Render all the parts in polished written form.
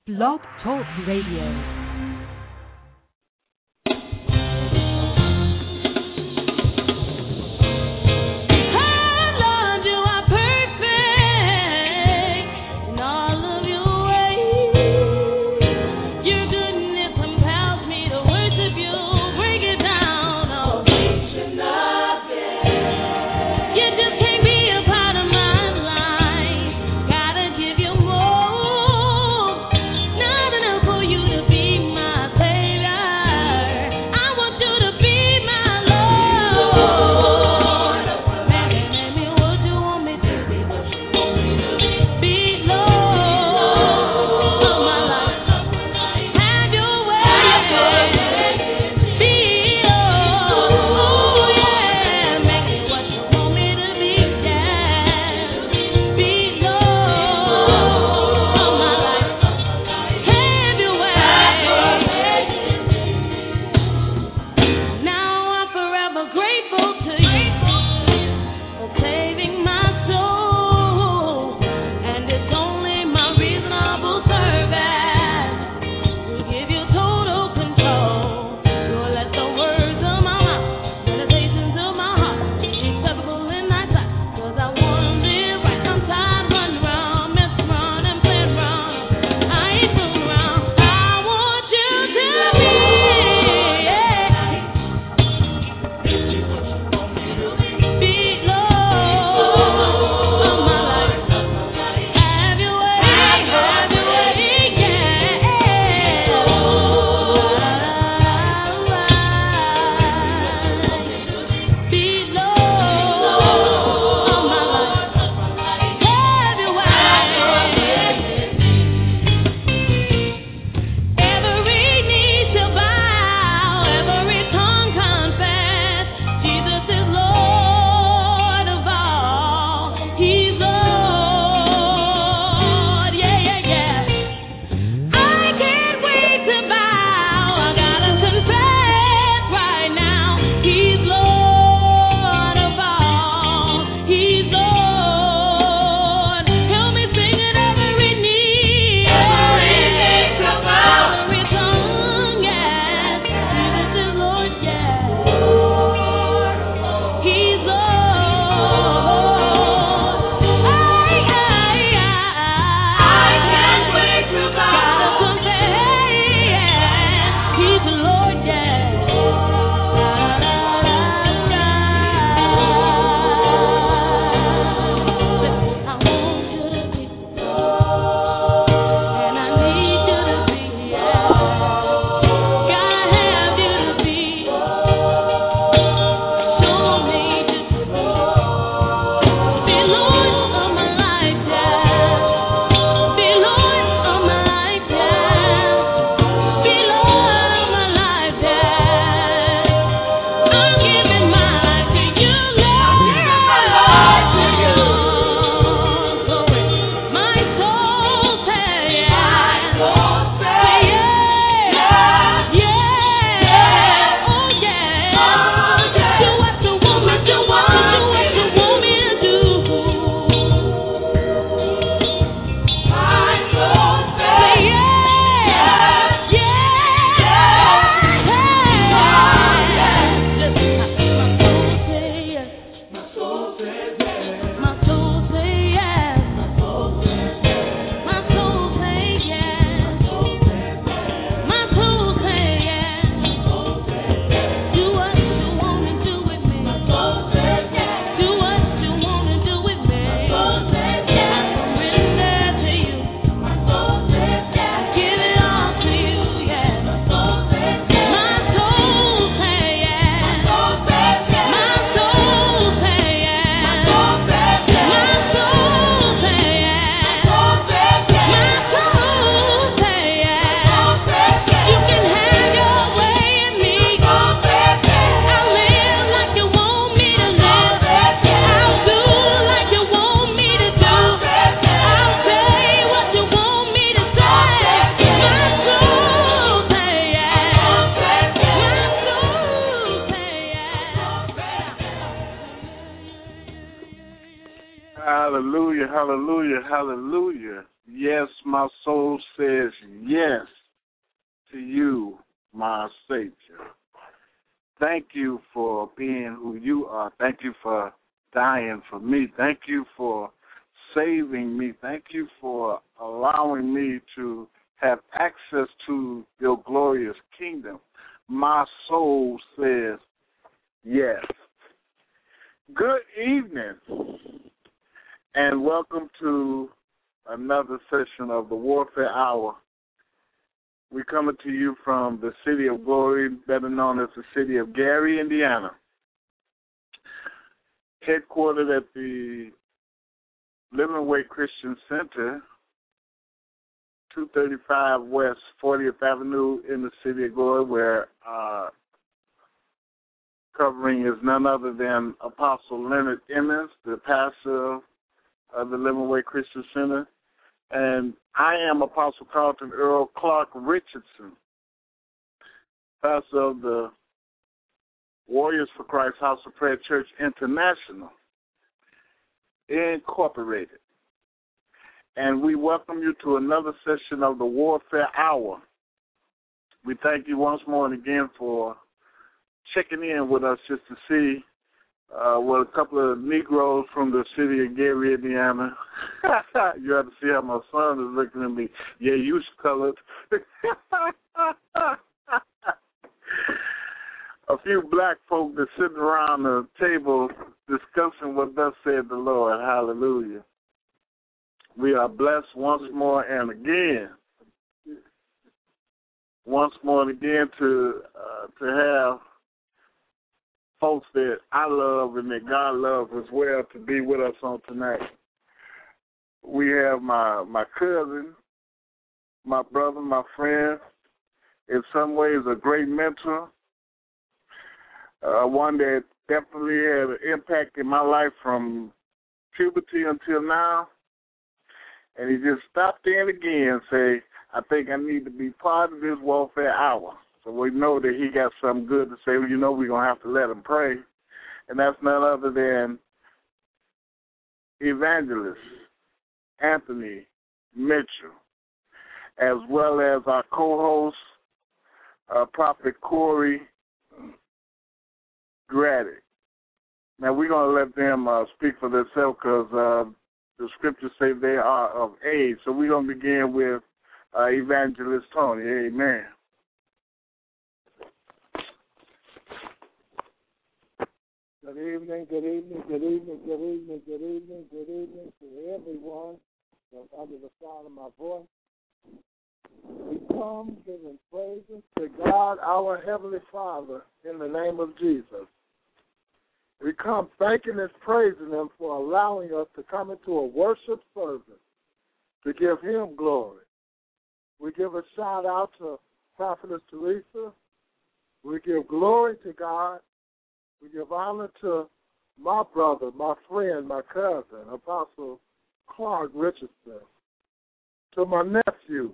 Blog Talk Radio. Hallelujah, hallelujah, hallelujah. Yes, my soul says yes to you, my Savior. Thank you for being who you are. Thank you for dying for me. Thank you for saving me. Thank you for allowing me to have access to your glorious kingdom. My soul says yes. Good evening, and welcome to another session of the Warfare Hour. We're coming to you from the City of Glory, better known as the city of Gary, Indiana. Headquartered at the Living Way Christian Center, 235 West 40th Avenue in the City of Glory, where covering is none other than Apostle Leonard Emmons, the pastor of the Living Way Christian Center. And I am Apostle Carlton Earl Clark Richardson, pastor of the Warriors for Christ House of Prayer Church International, Incorporated. And we welcome you to another session of the Warfare Hour. We thank you once more and again for checking in with us just to see what a couple of Negroes from the city of Gary, Indiana. You have to see how my son is looking at me. Yeah, you colored. A few black folk that sitting around the table discussing what thus said the Lord. Hallelujah. We are blessed once more and again. Once more and again to have folks that I love and that God loves as well to be with us on tonight. We have my cousin, my brother, my friend, in some ways a great mentor, one that definitely had an impact in my life from puberty until now. And he just stopped in again and say, I think I need to be part of this Warfare Hour. So we know that he got something good to say. Well, you know we're going to have to let him pray. And that's none other than Evangelist Anthony Mitchell, as well as our co-host, Prophet Corey Grady. Now, we're going to let them speak for themselves because the scriptures say they are of age. So we're going to begin with Evangelist Tony. Amen. Good evening, good evening, good evening, good evening, good evening, good evening to everyone that's under the sound of my voice. We come giving praises to God, our Heavenly Father, in the name of Jesus. We come thanking and praising Him for allowing us to come into a worship service to give Him glory. We give a shout out to Prophetess Teresa. We give glory to God. We give honor to my brother, my friend, my cousin, Apostle Clark Richardson. To my nephew,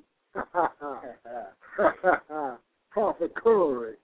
Prophet Corey.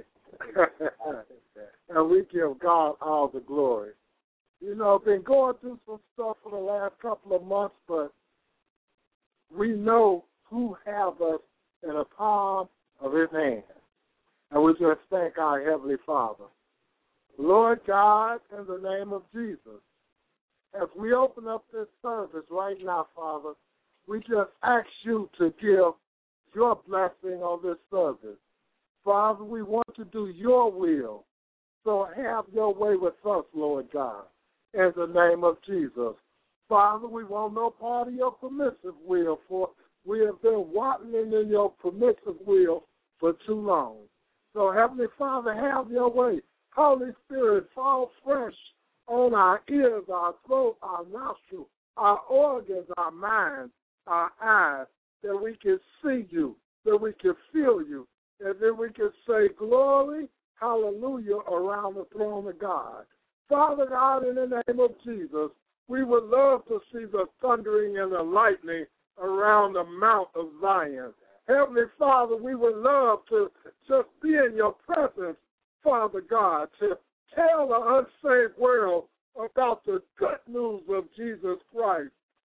And we give God all the glory. You know, I've been going through some stuff for the last couple of months, but we know who has us in the palm of His hand. And we just thank our Heavenly Father. Lord God, in the name of Jesus, as we open up this service right now, Father, we just ask you to give your blessing on this service. Father, we want to do your will, so have your way with us, Lord God, in the name of Jesus. Father, we want no part of your permissive will, for we have been waddling in your permissive will for too long. So, Heavenly Father, have your way. Holy Spirit, fall fresh on our ears, our throat, our nostrils, our organs, our minds, our eyes, that we can see you, that we can feel you, and then we can say glory, hallelujah, around the throne of God. Father God, in the name of Jesus, we would love to see the thundering and the lightning around the Mount of Zion. Heavenly Father, we would love to just be in your presence, Father God, to tell the unsaved world about the good news of Jesus Christ.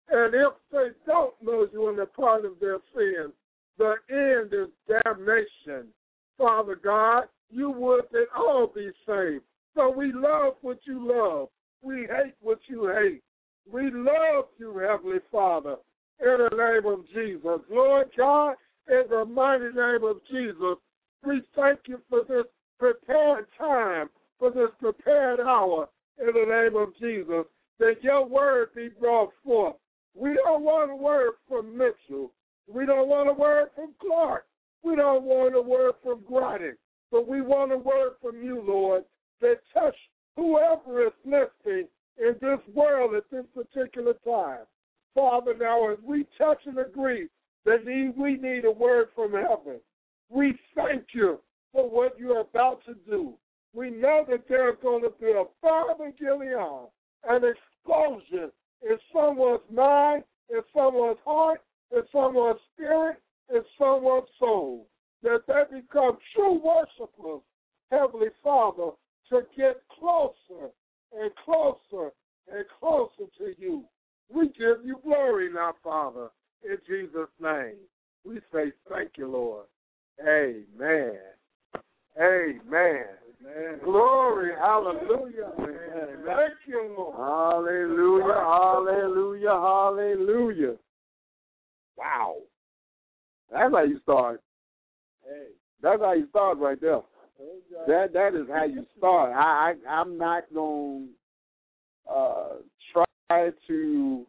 And if they don't know you in the part of their sin, the end is damnation. Father God, you would that all be saved. So we love what you love. We hate what you hate. We love you, Heavenly Father, in the name of Jesus. Lord God, in the mighty name of Jesus, we thank you for this prepared time, for this prepared hour, in the name of Jesus, that your word be brought forth. We don't want a word from Mitchell. We don't want a word from Clark. We don't want a word from Groddick. But we want a word from you, Lord, that touch whoever is listening in this world at this particular time. Father, now as we touch and agree that we need a word from heaven, we thank you for what you're about to do. We know that there's going to be a fire of Gilead, an explosion in someone's mind, in someone's heart, in someone's spirit, in someone's soul, that they become true worshipers, Heavenly Father, to get closer and closer and closer to you. We give you glory now, Father, in Jesus' name. We say thank you, Lord. Amen. Amen. Amen. Glory, hallelujah. Amen. Thank you, Lord. Hallelujah, hallelujah, hallelujah. Wow. That's how you start. Hey. That's how you start right there. That is how you start. I'm not going to try to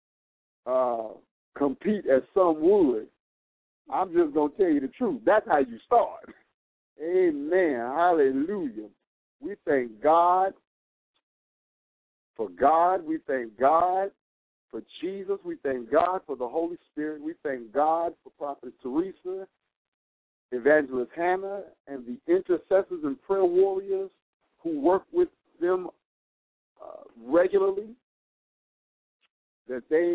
compete as some would. I'm just going to tell you the truth. That's how you start. Amen. Hallelujah. We thank God for God. We thank God for Jesus. We thank God for the Holy Spirit. We thank God for Prophet Teresa, Evangelist Hannah, and the intercessors and prayer warriors who work with them regularly, that they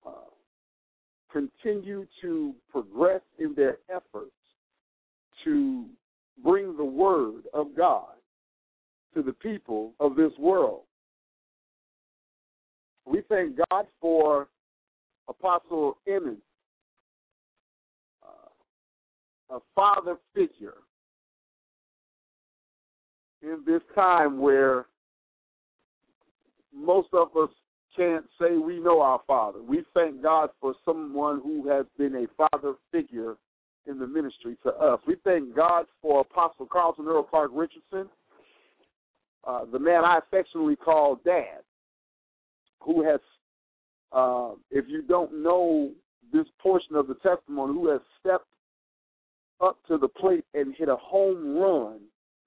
continue to progress in their efforts to bring the word of God to the people of this world. We thank God for Apostle Emmons, a father figure in this time where most of us can't say we know our Father. We thank God for someone who has been a father figure in the ministry to us. We thank God for Apostle Carlton Earl Clark Richardson, the man I affectionately call Dad, who has, if you don't know this portion of the testimony, who has stepped up to the plate and hit a home run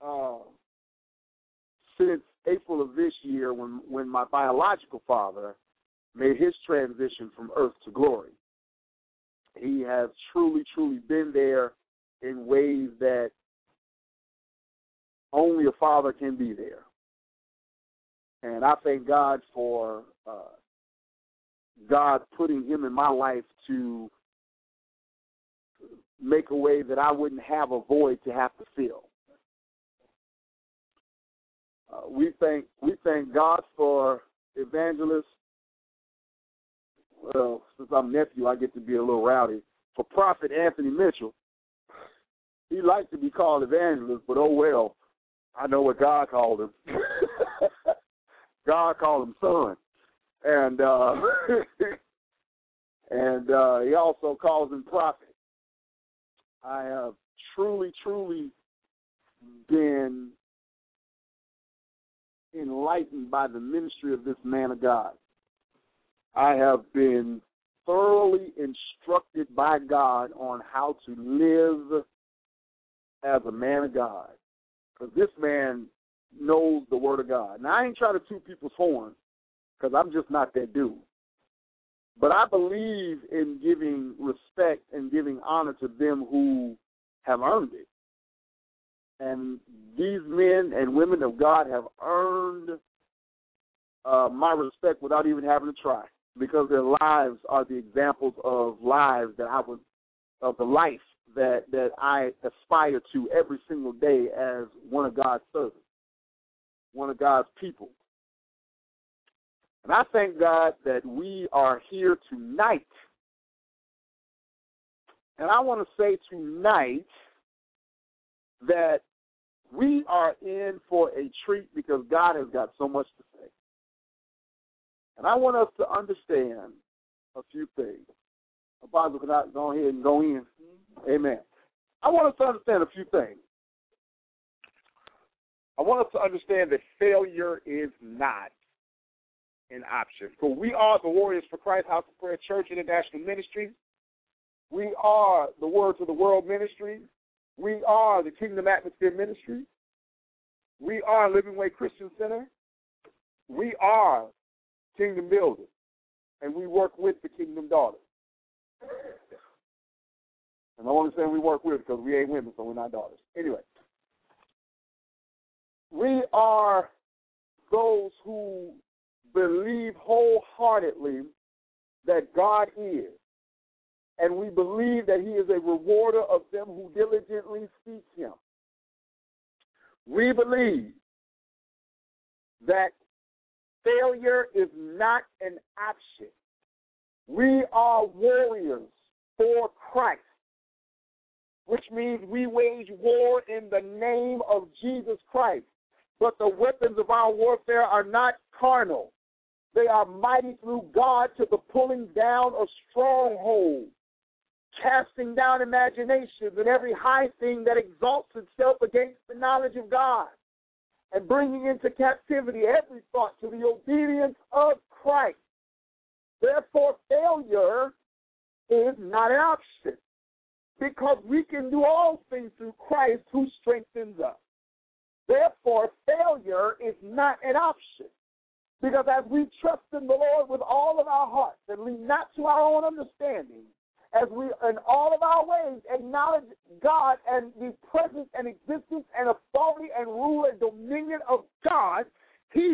since April of this year when my biological father made his transition from earth to glory. He has truly, truly been there in ways that only a father can be there. And I thank God for God putting him in my life to make a way that I wouldn't have a void to have to fill. We thank God for Evangelist. Well, since I'm nephew, I get to be a little rowdy. For Prophet Anthony Mitchell, he likes to be called Evangelist, but oh well, I know what God called him. God called him son, and he also calls him prophet. I have truly, truly been enlightened by the ministry of this man of God. I have been thoroughly instructed by God on how to live as a man of God, because this man knows the word of God. Now, I ain't trying to toot people's horn, because I'm just not that dude. But I believe in giving respect and giving honor to them who have earned it. And these men and women of God have earned my respect without even having to try, because their lives are the examples of lives that of the life that I aspire to every single day as one of God's servants, one of God's people. And I thank God that we are here tonight. And I want to say tonight that we are in for a treat because God has got so much to say. And I want us to understand a few things. Apostle, can I go ahead and go in? Amen. I want us to understand a few things. I want us to understand that failure is not an option. For we are the Warriors for Christ House of Prayer Church International Ministry. We are the Word to the World Ministry. We are the Kingdom Atmosphere Ministry. We are Living Way Christian Center. We are Kingdom Builders. And we work with the Kingdom Daughters. And I want to say we work with because we ain't women, so we're not daughters. Anyway. We are those who believe wholeheartedly that God is. And we believe that he is a rewarder of them who diligently seek him. We believe that failure is not an option. We are warriors for Christ, which means we wage war in the name of Jesus Christ. But the weapons of our warfare are not carnal. They are mighty through God to the pulling down of strongholds, casting down imaginations and every high thing that exalts itself against the knowledge of God, and bringing into captivity every thought to the obedience of Christ. Therefore, failure is not an option, because we can do all things through Christ who strengthens us. Therefore, failure is not an option, because as we trust in the Lord with all of our hearts and lean not to our own understanding, as we in all of our ways acknowledge God and the presence and existence and authority and rule and dominion of God, he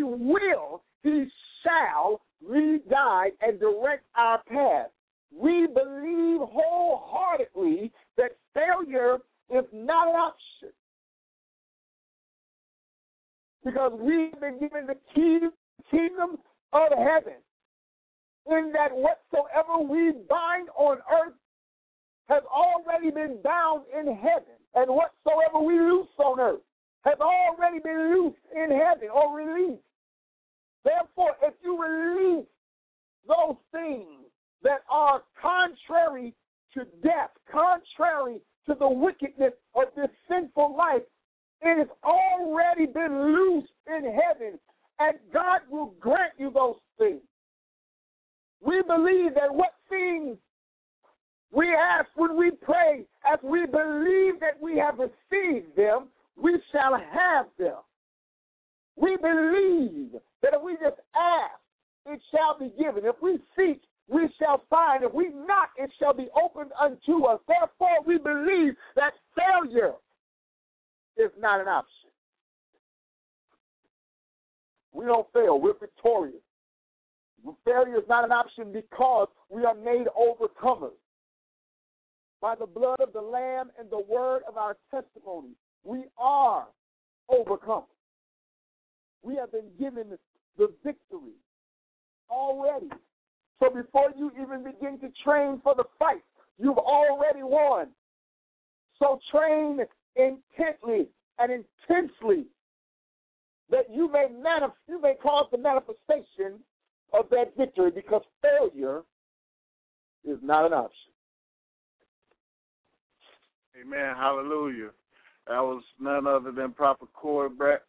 shall lead, guide, and direct our path. We believe wholeheartedly that failure is not an option, because we've been given the key to the kingdom of heaven, in that whatsoever we bind on earth has already been bound in heaven, and whatsoever we loose on earth has already been loosed in heaven or released. Therefore, if you release those things that are contrary to death, contrary to the wickedness of this sinful life, it has already been loosed in heaven, and God will grant you those things. We believe that what things we ask when we pray, as we believe that we have received them, we shall have them. We believe that if we just ask, it shall be given. If we seek, we shall find. If we knock, it shall be opened unto us. Therefore, we believe that failure is not an option. We don't fail. We're victorious. Failure is not an option because we are made overcomers by the blood of the Lamb and the word of our testimony. We are overcomers. We have been given the victory already. So before you even begin to train for the fight, you've already won. So train intently and intensely that you may cause the manifestation of that victory, because failure is not an option. Amen. Hallelujah. That was none other than Prophet Corey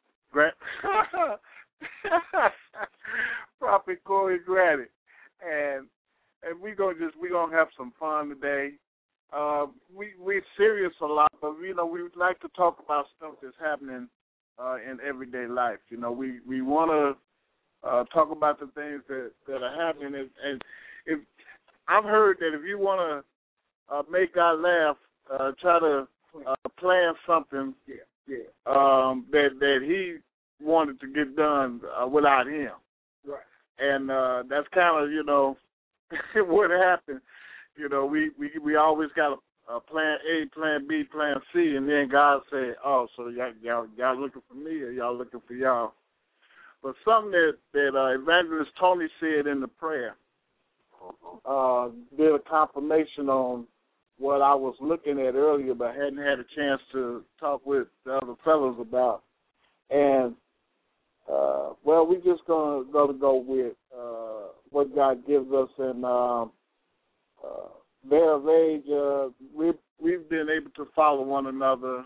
Prophet Corey Granite. And we're gonna have some fun today. We're serious a lot, but we would like to talk about stuff that's happening in everyday life. We want to talk about the things that are happening. And if I've heard that if you want to make God laugh, try to plan something that he wanted to get done without him. Right. And that's kind of, what happened. We always got a plan A, plan B, plan C, and then God said, oh, so y'all looking for me or y'all looking for y'all? But something that Evangelist Tony said in the prayer did a confirmation on what I was looking at earlier, but hadn't had a chance to talk with the other fellows about. And well, we're just gonna go with what God gives us, and they're of age. We've been able to follow one another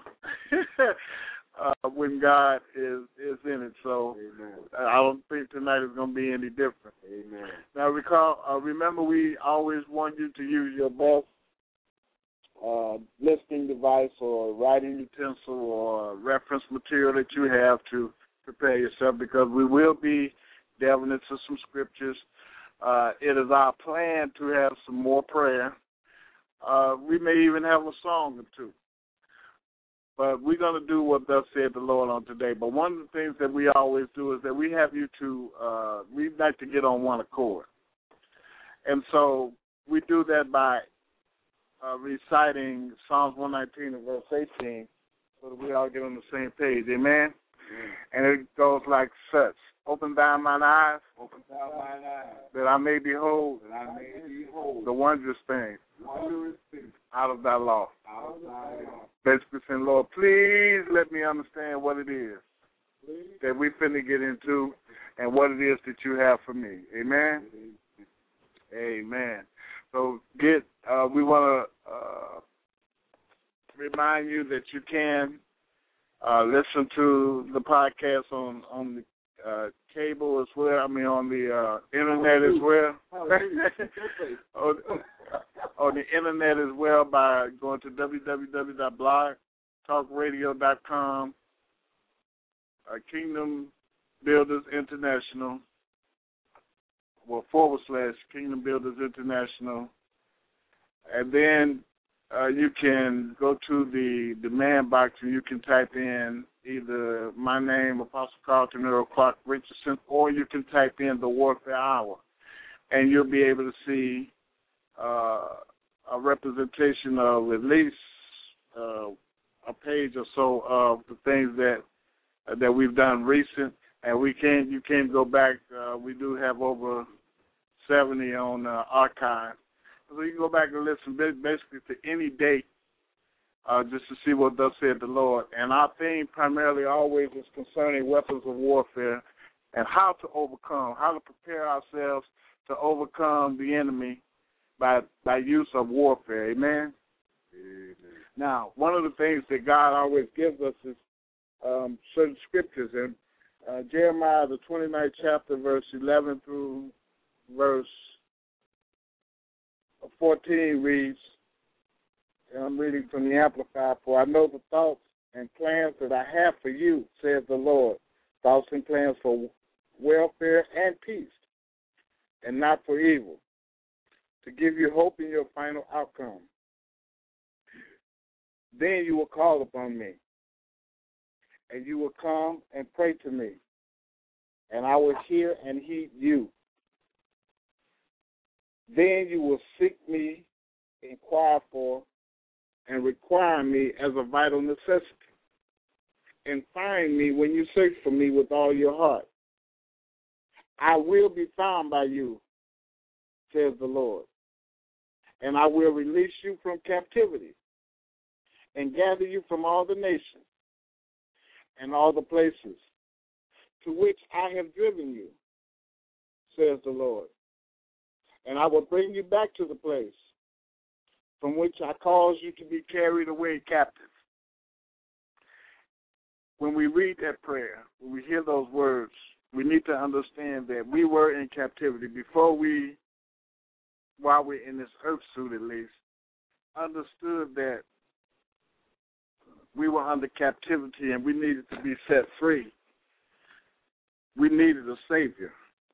when God is in it. So I don't think tonight is going to be any different. Amen. Now remember, we always want you to use your best listening device or writing utensil or reference material that you have to prepare yourself, because we will be delving into some scriptures. It is our plan to have some more prayer. We may even have a song or two. But we're going to do what thus said the Lord on today. But one of the things that we always do is that we have you to, we'd like to get on one accord. And so we do that by reciting Psalms 119 and verse 18 so that we all get on the same page. Amen? And it goes like such. Open thou mine eyes, that I may behold, the wondrous things out of thy law. Basically saying, Lord, please let me understand what it is that we finna get into and what it is that you have for me. Amen? Amen. So we want to remind you that you can listen to the podcast on the cable as well. I mean, on the internet as well. On the internet as well by going to www.blogtalkradio.com, Kingdom Builders International, / Kingdom Builders International, and then you can go to the demand box and you can type in either my name, Apostle Carlton Earl Clark Richardson, or you can type in the Warfare Hour, and you'll be able to see a representation of at least a page or so of the things that we've done recent, and you can go back. We do have over 70 on archive. So you can go back and listen basically to any date just to see what thus said the Lord. And our theme primarily always is concerning weapons of warfare and how to overcome, how to prepare ourselves to overcome the enemy by use of warfare. Amen? Amen. Now, one of the things that God always gives us is certain scriptures. And Jeremiah, the 29th chapter, verse 11 through verse 14 reads, and I'm reading from the Amplified, for I know the thoughts and plans that I have for you, says the Lord, thoughts and plans for welfare and peace, and not for evil, to give you hope in your final outcome. Then you will call upon me, and you will come and pray to me, and I will hear and heed you. Then you will seek me, inquire for, and require me as a vital necessity, and find me when you search for me with all your heart. I will be found by you, says the Lord, and I will release you from captivity and gather you from all the nations and all the places to which I have driven you, says the Lord. And I will bring you back to the place from which I caused you to be carried away captive. When we read that prayer, when we hear those words, we need to understand that we were in captivity while we're in this earth suit at least, understood that we were under captivity and we needed to be set free. We needed a Savior.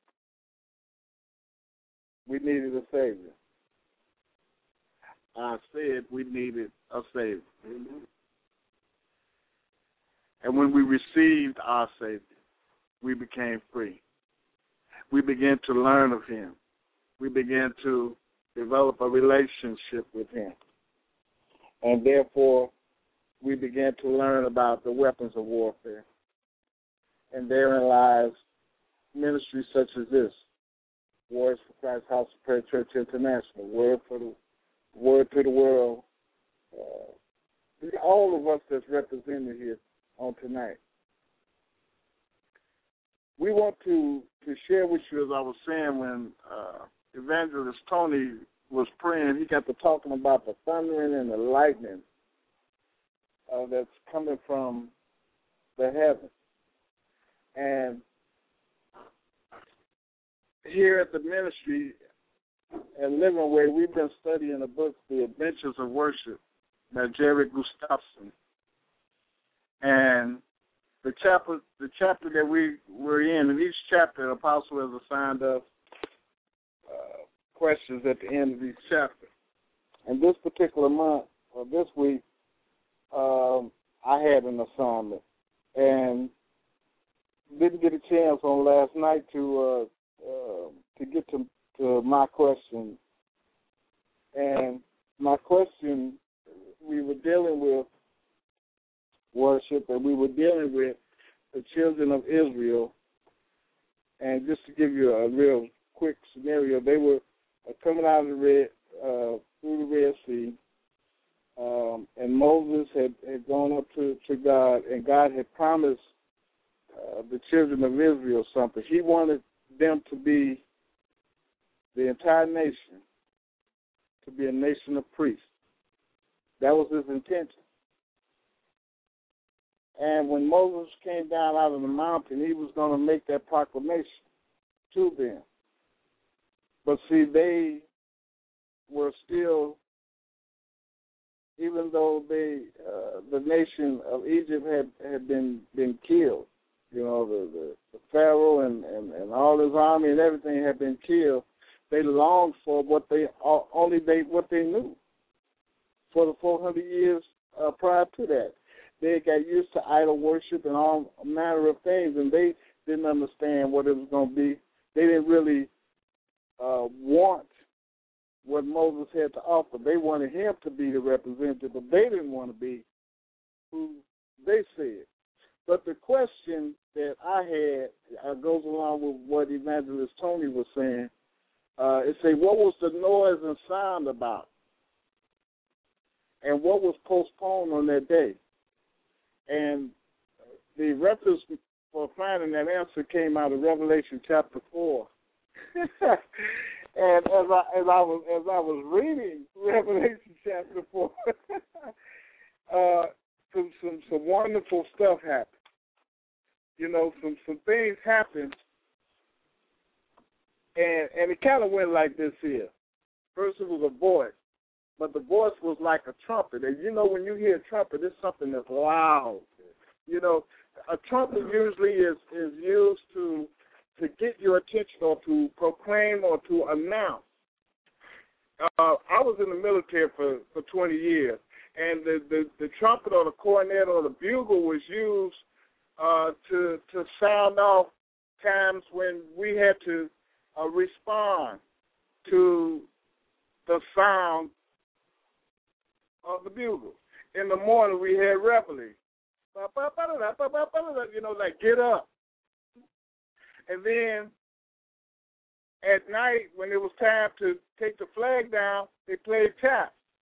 We needed a Savior. I said we needed a Savior. Mm-hmm. And when we received our Savior, we became free. We began to learn of Him. We began to develop a relationship with Him. And therefore, we began to learn about the weapons of warfare. And therein lies ministries such as this, Warriors for Christ House of Prayer Church International, Word to the World, all of us that's represented here on tonight. We want to share with you, as I was saying, when Evangelist Tony was praying, he got to talking about the thundering and the lightning that's coming from the heavens. And here at the ministry at Living Way, we've been studying the book, The Adventures of Worship, by Jerry Gustafson. And the chapter that we're in each chapter, the apostle has assigned us questions at the end of each chapter. And this particular month, or this week, I had an assignment. And didn't get a chance on last night to get to my question. And my question, we were dealing with worship, and we were dealing with the children of Israel. And just to give you a real quick scenario, they were coming out of the through the Red Sea, and Moses had gone up to God, and God had promised the children of Israel something. He wanted them to be, the entire nation, to be a nation of priests. That was his intention. And when Moses came down out of the mountain, he was going to make that proclamation to them. But see, they were still, even though the nation of Egypt had been killed, you know, the Pharaoh and all his army and everything had been killed, they longed for what they knew for the 400 years prior to that. They got used to idol worship and all manner of things, and they didn't understand what it was going to be. They didn't really want what Moses had to offer. They wanted him to be the representative, but they didn't want to be who they said. But the question that I had goes along with what Evangelist Tony was saying. It said, what was the noise and sound about? And what was postponed on that day? And the reference for finding that answer came out of Revelation chapter 4. And as I was reading Revelation chapter 4, some wonderful stuff happened. You know, some things happened, and it kind of went like this here. First, it was a voice, but the voice was like a trumpet. And you know, when you hear a trumpet, it's something that's loud. You know, a trumpet usually is used to get your attention or to proclaim or to announce. I was in the military for 20 years, and the trumpet or the cornet or the bugle was used to sound off times when we had to respond to the sound of the bugle. In the morning, we had reveille. You know, like get up. And then at night, when it was time to take the flag down, they played tap.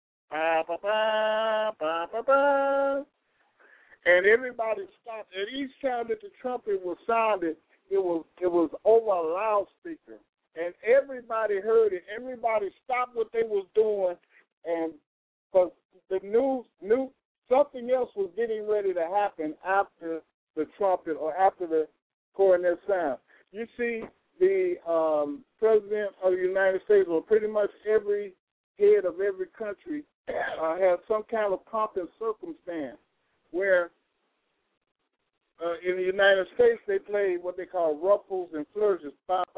And everybody stopped. And each time that the trumpet was sounded, it was over a loudspeaker. And everybody heard it. Everybody stopped what they was doing, and because the news knew something else was getting ready to happen after the trumpet or after the cornet sound. You see, the president of the United States, or pretty much every head of every country, has some kind of pomp and circumstance where in the United States they play what they call ruffles and flourishes.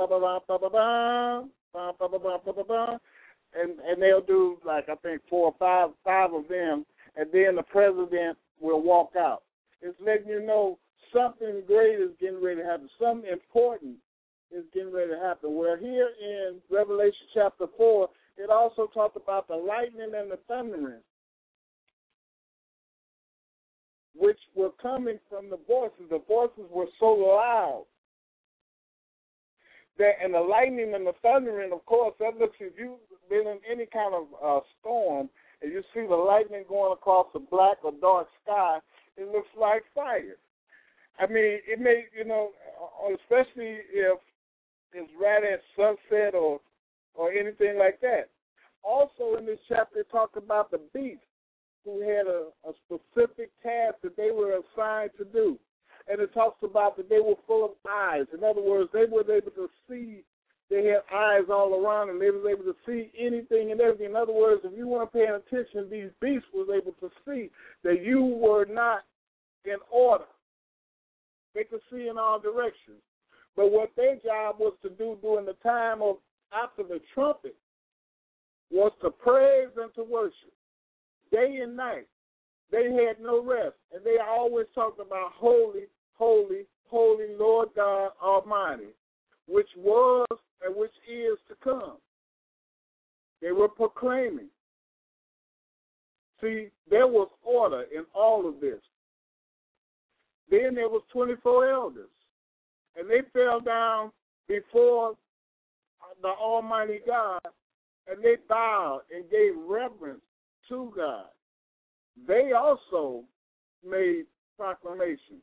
And they'll do, like, I think 4 or 5 of them, and then the president will walk out. It's letting you know something great is getting ready to happen. Something important is getting ready to happen. Where here in Revelation chapter 4, it also talked about the lightning and the thundering, which were coming from the voices. The voices were so loud that, and the lightning and the thundering, of course, that looks, if you've been in any kind of storm, and you see the lightning going across the black or dark sky, it looks like fire. I mean, it may, especially if it's right at sunset or anything like that. Also in this chapter, it talks about the beasts who had a specific task that they were assigned to do. And it talks about that they were full of eyes. In other words, they were able to see. They had eyes all around, and they were able to see anything and everything. In other words, if you weren't paying attention, these beasts was able to see that you were not in order. They could see in all directions. But what their job was to do during the time of after the trumpet was to praise and to worship day and night. They had no rest, and they always talked about holy, holy, holy Lord God Almighty, which was and which is to come. They were proclaiming. See, there was order in all of this. Then there was 24 elders, and they fell down before the Almighty God, and they bowed and gave reverence to God. They also made proclamation.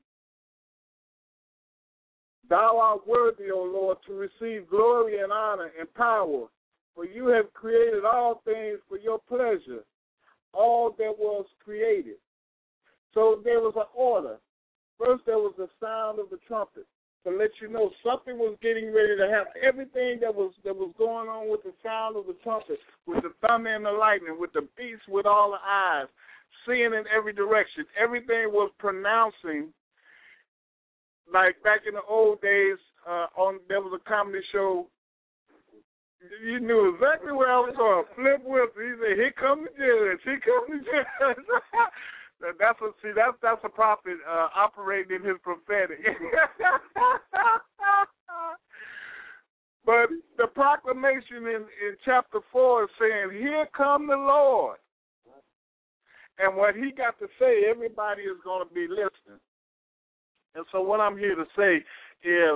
Thou art worthy, O Lord, to receive glory and honor and power, for you have created all things for your pleasure, all that was created. So there was an order. First, there was the sound of the trumpet to let you know something was getting ready to happen. Everything that was going on with the sound of the trumpet, with the thunder and the lightning, with the beast with all the eyes, seeing in every direction. Everything was pronouncing, like back in the old days, there was a comedy show. You knew exactly where I was going. Flip Wilson. He said, "Here come the judge. Here come the judge." That's a prophet operating in his prophetic. But the proclamation in chapter 4 is saying, "Here come the Lord." And what he got to say, everybody is going to be listening. And so what I'm here to say is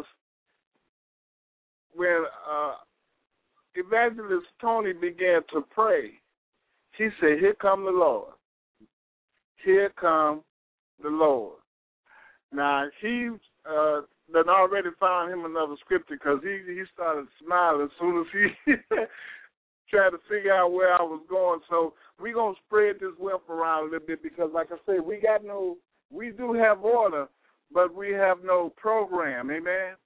when Evangelist Tony began to pray, he said, "Here come the Lord. Here come the Lord." Now, he done already found him another scripture because he started smiling as soon as he tried to figure out where I was going. So we're going to spread this wealth around a little bit because, like I said, we do have order, but we have no program. Amen?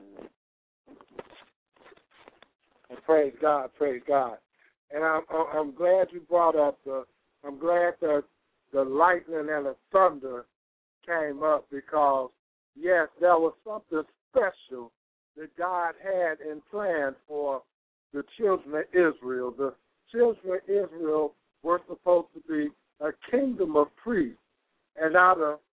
Praise God, praise God. And I'm glad you brought up I'm glad that the lightning and the thunder came up because, yes, there was something special that God had in plan for the children of Israel. The children of Israel were supposed to be a kingdom of priests and not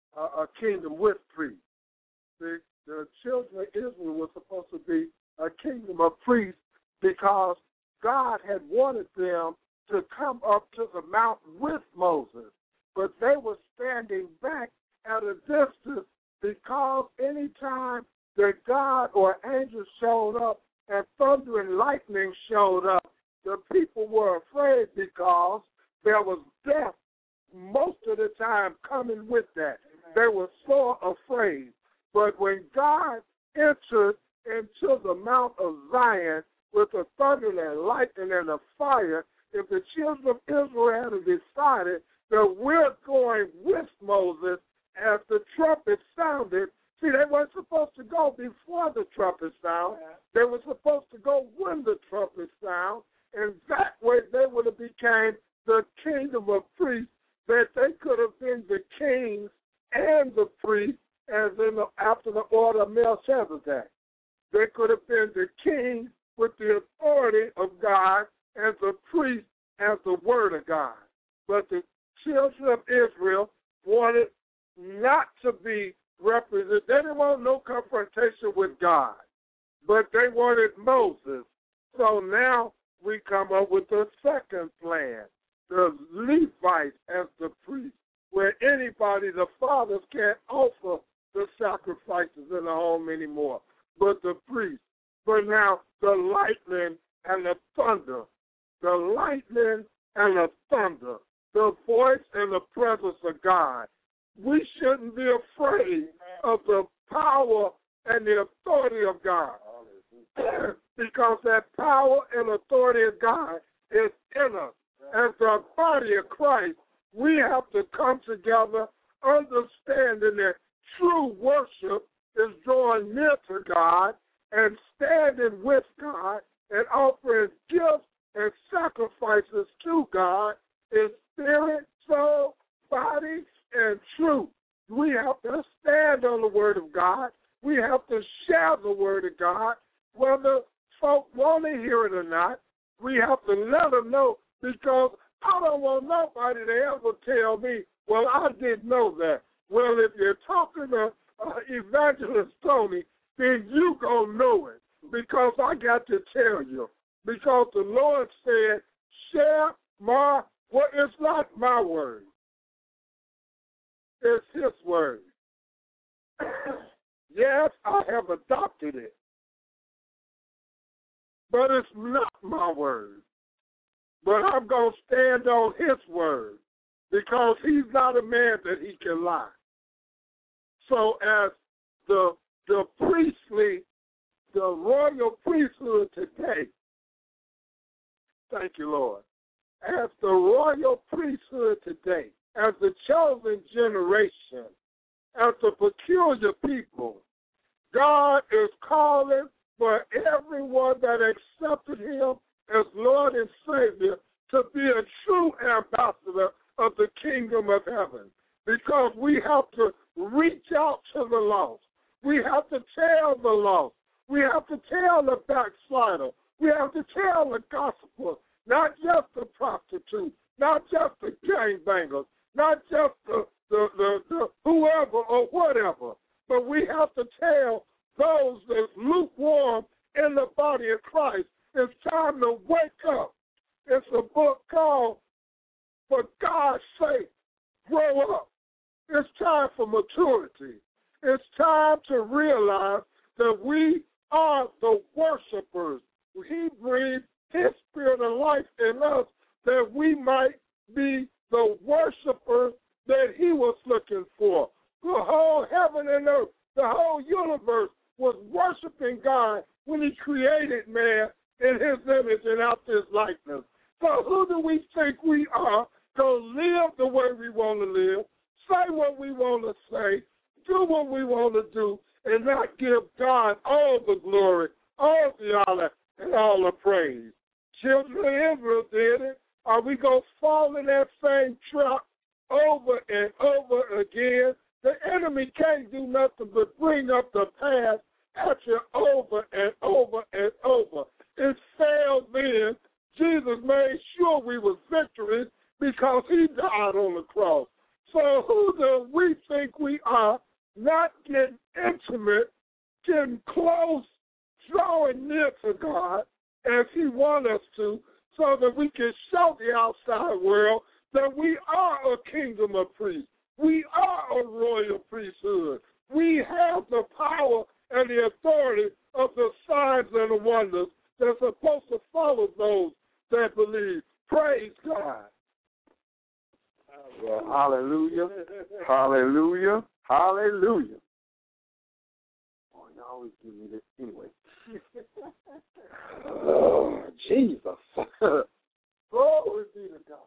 a kingdom with priests. The children of Israel were supposed to be a kingdom of priests because God had wanted them to come up to the mountain with Moses. But they were standing back at a distance because any time that God or angels showed up and thunder and lightning showed up, the people were afraid because there was death most of the time coming with that. They were so afraid. But when God entered into the Mount of Zion with the thunder and lightning and the fire, if the children of Israel had decided that we're going with Moses as the trumpet sounded, see, they weren't supposed to go before the trumpet sound. They were supposed to go when the trumpet sound, and that way they would have became the kingdom of priests, that they could have been the kings and the priests as after the order of Melchizedek. They could have been the king with the authority of God and the priest as the word of God. But the children of Israel wanted not to be represented. They didn't want no confrontation with God, but they wanted Moses. So now we come up with the second plan, the Levites as the priests, where anybody, the fathers, can't offer the sacrifices in the home anymore, but the priests. but now the lightning and the thunder. The lightning and the thunder. The voice and the presence of God. We shouldn't be afraid of the power and the authority of God. Because that power and authority of God is in us. As the body of Christ, we have to come together understanding that true worship is drawing near to God and standing with God and offering gifts and sacrifices to God in spirit, soul, body, and truth. We have to stand on the Word of God. We have to share the Word of God. Whether folk want to hear it or not, we have to let them know, because I don't want nobody to ever tell me, well, I didn't know that. Well, if you're talking to Evangelist Tony, then you going to know it, because I got to tell you. Because the Lord said, share my word. It's not my word. It's His word. Yes, I have adopted it. But it's not my word. But I'm going to stand on His word, because He's not a man that He can lie. So as the priestly, the royal priesthood today, thank you, Lord, as the royal priesthood today, as the chosen generation, as the peculiar people, God is calling for everyone that accepted Him as Lord and Savior to be a true ambassador of the kingdom of heaven, because we have to reach out to the lost. We have to tell the lost. We have to tell the backslider. We have to tell the gospel, not just the prostitute, not just the gangbangers, not just the whoever or whatever, but we have to tell those that's lukewarm in the body of Christ, it's time to wake up. It's a book called, For God's Sake, Grow Up. It's time for maturity. It's time to realize that we are the worshipers. He breathed His spirit of life in us that we might be the worshipers that He was looking for. The whole heaven and earth, the whole universe was worshiping God when He created man in His image and after His likeness. So who do we think we are to live the way we want to live, say what we want to say, do what we want to do, and not give God all the glory, all the honor, and all the praise? Children of Israel did it. Are we going to fall in that same trap over and over again? The enemy can't do nothing but bring up the past at you over and over and over. It failed then. Jesus made sure we was victorious because He died on the cross. So who do we think we are, not getting intimate, getting close, drawing near to God as He wants us to, so that we can show the outside world that we are a kingdom of priests. We are a royal priesthood. We have the power and the authority of the signs and the wonders that's supposed to follow those that believe. Praise God. Well, hallelujah, hallelujah, hallelujah. Oh, you always give me this anyway. Oh, Jesus. Glory be to God.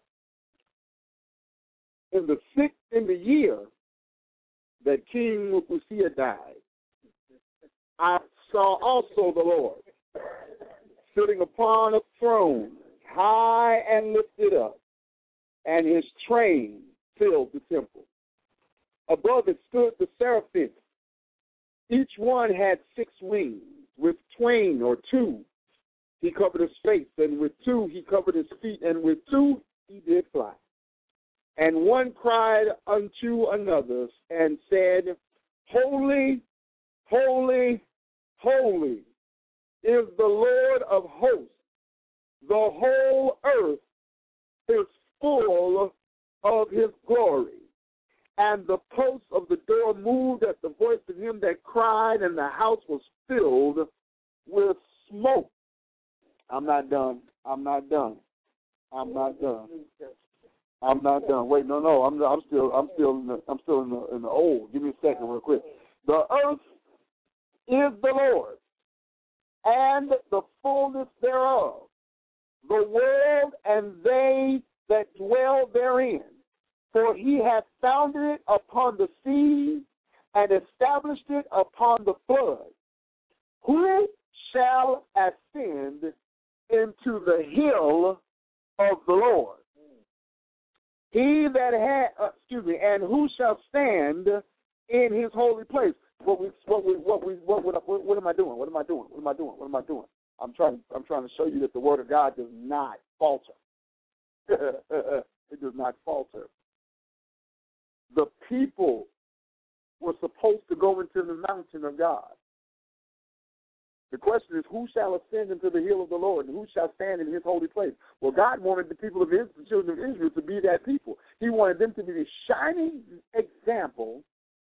In the year that King Uzziah died, I saw also the Lord sitting upon a throne, high and lifted up, and His train filled the temple. Above it stood the seraphim. Each one had 6 wings. With twain or 2 He covered His face, and with 2 He covered His feet, and with 2 He did fly. And one cried unto another and said, Holy, holy, holy is the Lord of hosts. The whole earth is full of His glory. And the posts of the door moved at the voice of Him that cried, and the house was filled with smoke. I'm not done. I'm not done. I'm not done. I'm not done. Wait, no. I'm still in the old. Give me a second, real quick. The earth is the Lord, and the fullness thereof, the world and they that dwell therein. For he hath founded it upon the seas and established it upon the flood. Who shall ascend into the hill of the Lord? He that had, and who shall stand in his holy place? What am I doing? I'm trying to show you that the word of God does not falter. It does not falter. The people were supposed to go into the mountain of God. The question is, who shall ascend into the hill of the Lord, and who shall stand in his holy place? Well, God wanted the people of Israel, the children of Israel, to be that people. He wanted them to be the shining example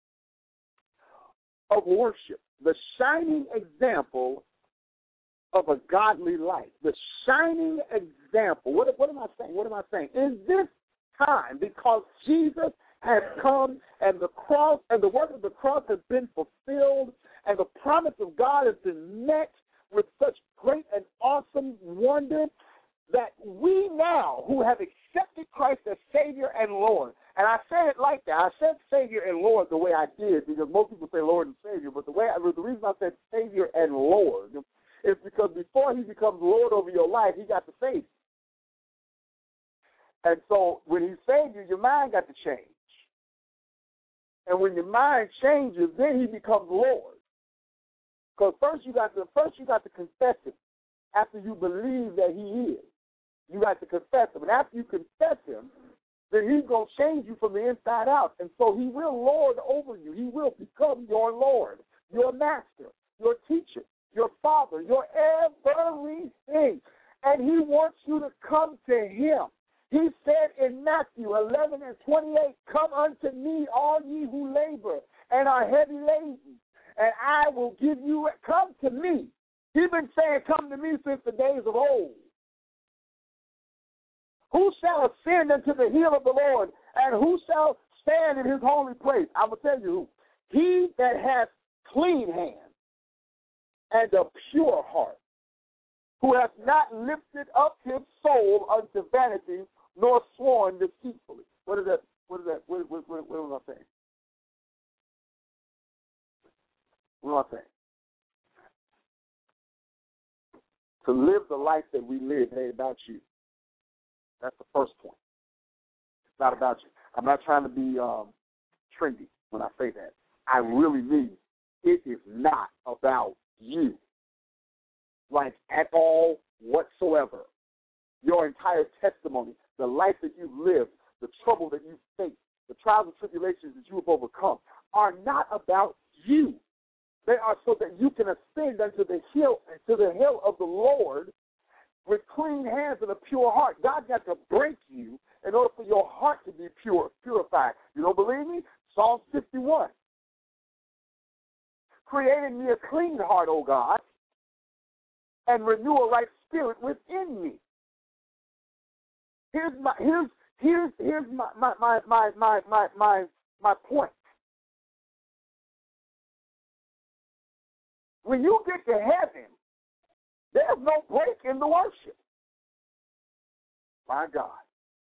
of worship, the shining example of a godly life, the shining example. What am I saying? In this time, because Jesus has come and the cross and the work of the cross has been fulfilled and the promise of God has been met with such great and awesome wonder that we now who have accepted Christ as Savior and Lord, and I said it like that. I said Savior and Lord the way I did because most people say Lord and Savior, but the reason I said Savior and Lord is because before he becomes Lord over your life, he got to save you. And so when he saved you, your mind got to change. And when your mind changes, then he becomes Lord. Because first you got to confess him. After you believe that he is, you got to confess him. And after you confess him, then he's going to change you from the inside out. And so he will lord over you. He will become your Lord, your master, your teacher, your father, your everything. And he wants you to come to him. He said in Matthew 11:28, come unto me, all ye who labor and are heavy laden, and I will give you, come to me. He's been saying come to me since the days of old. Who shall ascend into the hill of the Lord, and who shall stand in his holy place? I will tell you who. He that has clean hands and a pure heart, who hath not lifted up his soul unto vanity, nor sworn deceitfully. What is that? What am I saying? What am I saying? To live the life that we live ain't about you. That's the first point. It's not about you. I'm not trying to be trendy when I say that. I really mean it is not about you, like at all whatsoever. Your entire testimony, the life that you've lived, the trouble that you've faced, the trials and tribulations that you have overcome are not about you. They are so that you can ascend unto the hill of the Lord with clean hands and a pure heart. God got to break you in order for your heart to be purified. You don't believe me? Psalm 51. Create in me a clean heart, O God, and renew a right spirit within me. Here's my point. When you get to heaven, there's no break in the worship. My God.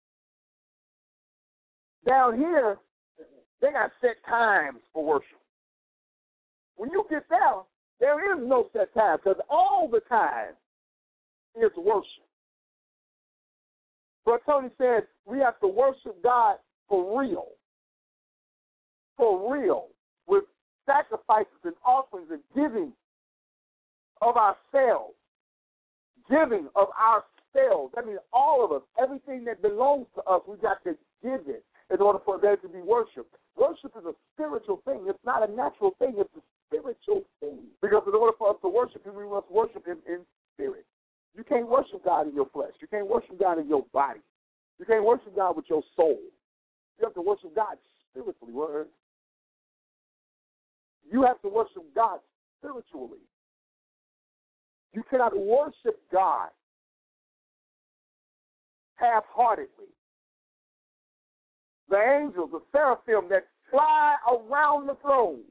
Down here, they got set times for worship. When you get down, there is no set time because all the time is worship. But Tony said we have to worship God for real. For real. With sacrifices and offerings and giving of ourselves. Giving of ourselves. That means all of us, everything that belongs to us, we got to give it in order for there to be worship. Worship is a spiritual thing. It's not a natural thing. It's a spiritual thing. Because in order for us to worship him, we must worship him in spirit. You can't worship God in your flesh. You can't worship God in your body. You can't worship God with your soul. You have to worship God spiritually. You have to worship God spiritually. You cannot worship God half-heartedly. The angels, the seraphim that fly around the throne,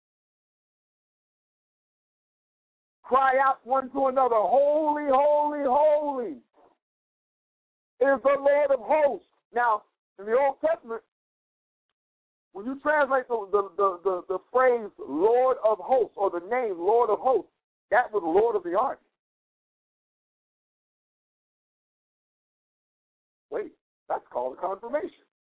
cry out one to another, holy, holy, holy is the Lord of hosts. Now, in the Old Testament, when you translate the phrase Lord of hosts or the name Lord of hosts, that was Lord of the army. Wait, that's called a confirmation.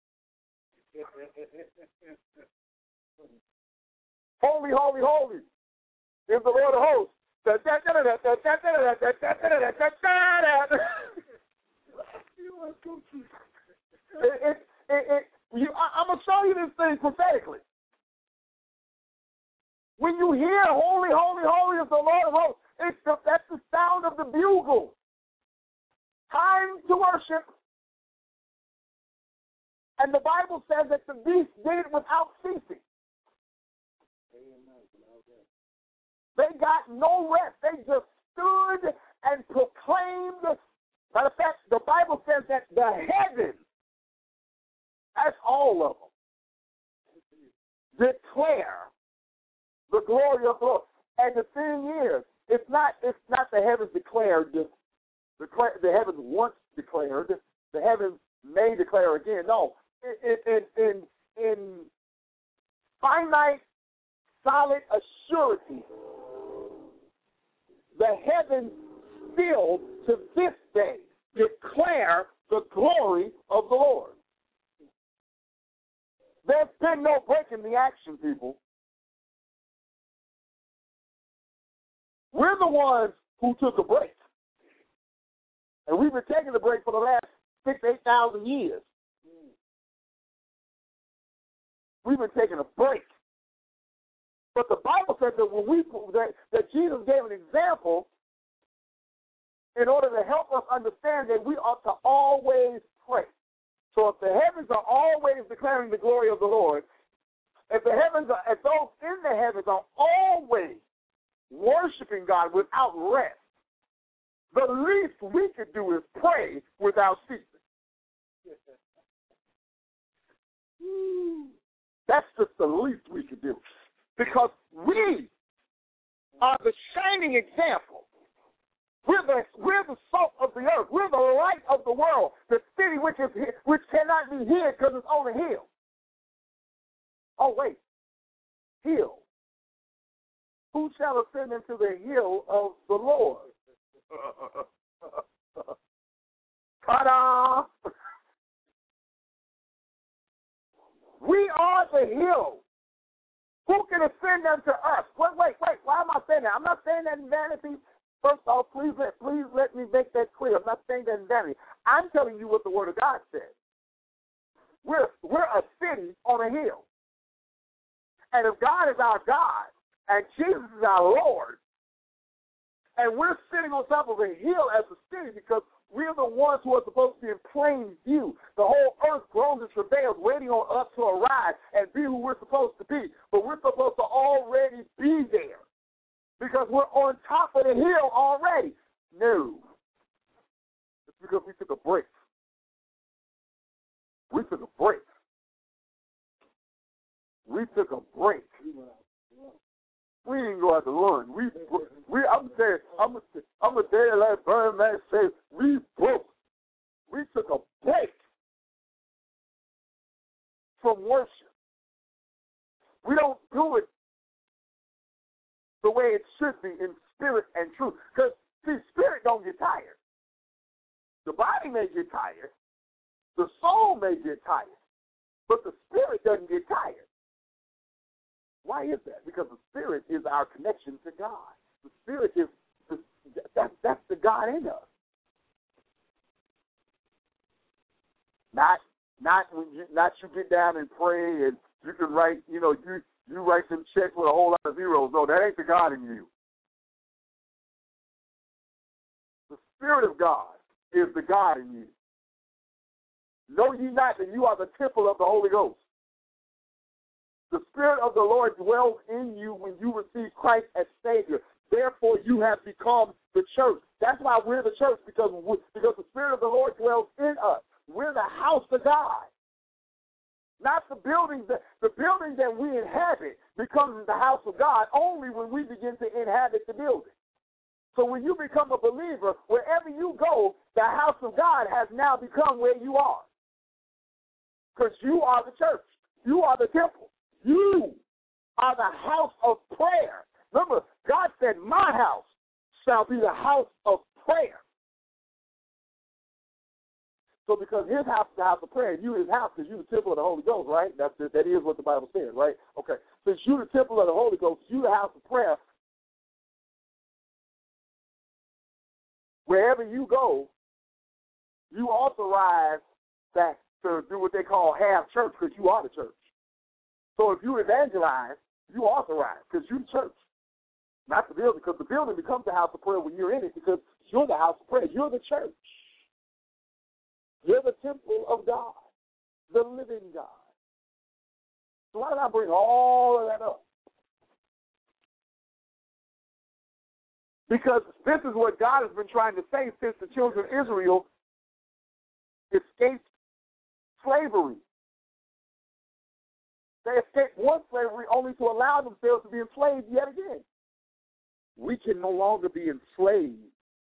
Holy, holy, holy is the Lord of hosts. I'm going to show you this thing prophetically. When you hear holy, holy, holy is the Lord of hosts, that's the sound of the bugle. Time to worship. And the Bible says that the beast did it without ceasing. They got no rest. They just stood and proclaimed. Matter of fact, the Bible says that the heavens, that's all of them, declare the glory of the Lord. And the thing is, it's not the heavens declared. The heavens once declared. The heavens may declare again. No, in finite, solid assurity, the heavens still to this day declare the glory of the Lord. There's been no break in the action, people. We're the ones who took a break. And we've been taking a break for the last 6,000 to 8,000 years. We've been taking a break. But the Bible says that that Jesus gave an example in order to help us understand that we ought to always pray. So if the heavens are always declaring the glory of the Lord, if those in the heavens are always worshiping God without rest, the least we could do is pray without ceasing. That's just the least we could do. Because we are the shining example. We're the salt of the earth. We're the light of the world. The city which cannot be hid because it's on a hill. Oh, wait. Hill. Who shall ascend into the hill of the Lord? Ta-da! We are the hill. Who can ascend unto us? Wait. Why am I saying that? I'm not saying that in vanity. First off, please let me make that clear. I'm not saying that in vanity. I'm telling you what the Word of God says. We're a city on a hill. And if God is our God and Jesus is our Lord, and we're sitting on top of a hill as a city because we're the ones who are supposed to be in plain view. The whole earth groans and travails, waiting on us to arrive and be who we're supposed to be. But we're supposed to already be there because we're on top of the hill already. No. It's because we took a break. We took a break. We took a break. We didn't go out to lunch. I'm gonna say it like Bernie Mac says, we broke. We took a break from worship. We don't do it the way it should be in spirit and truth. Because, see, spirit don't get tired. The body may get tired. The soul may get tired. But the spirit doesn't get tired. Why is that? Because the spirit is our connection to God. The spirit is that's the God in us. Not you get down and pray and you can write, you write some checks with a whole lot of zeros. No, that ain't the God in you. The Spirit of God is the God in you. Know ye not that you are the temple of the Holy Ghost? The Spirit of the Lord dwells in you when you receive Christ as Savior. Therefore, you have become the church. That's why we're the church, because the Spirit of the Lord dwells in us. We're the house of God. Not the building that we inhabit becomes the house of God only when we begin to inhabit the building. So when you become a believer, wherever you go, the house of God has now become where you are. Because you are the church. You are the temple. You are the house of prayer. Remember, God said, my house shall be the house of prayer. So because his house is the house of prayer, and you his house because you're the temple of the Holy Ghost, right? That is what the Bible says, right? Okay. Since you're the temple of the Holy Ghost, you're the house of prayer. Wherever you go, you authorize that to do what they call half church because you are the church. So if you evangelize, you authorize because you're the church, not the building, because the building becomes the house of prayer when you're in it because you're the house of prayer. You're the church. You're the temple of God, the living God. So why did I bring all of that up? Because this is what God has been trying to say since the children of Israel escaped slavery. They escaped one slavery only to allow themselves to be enslaved yet again. We can no longer be enslaved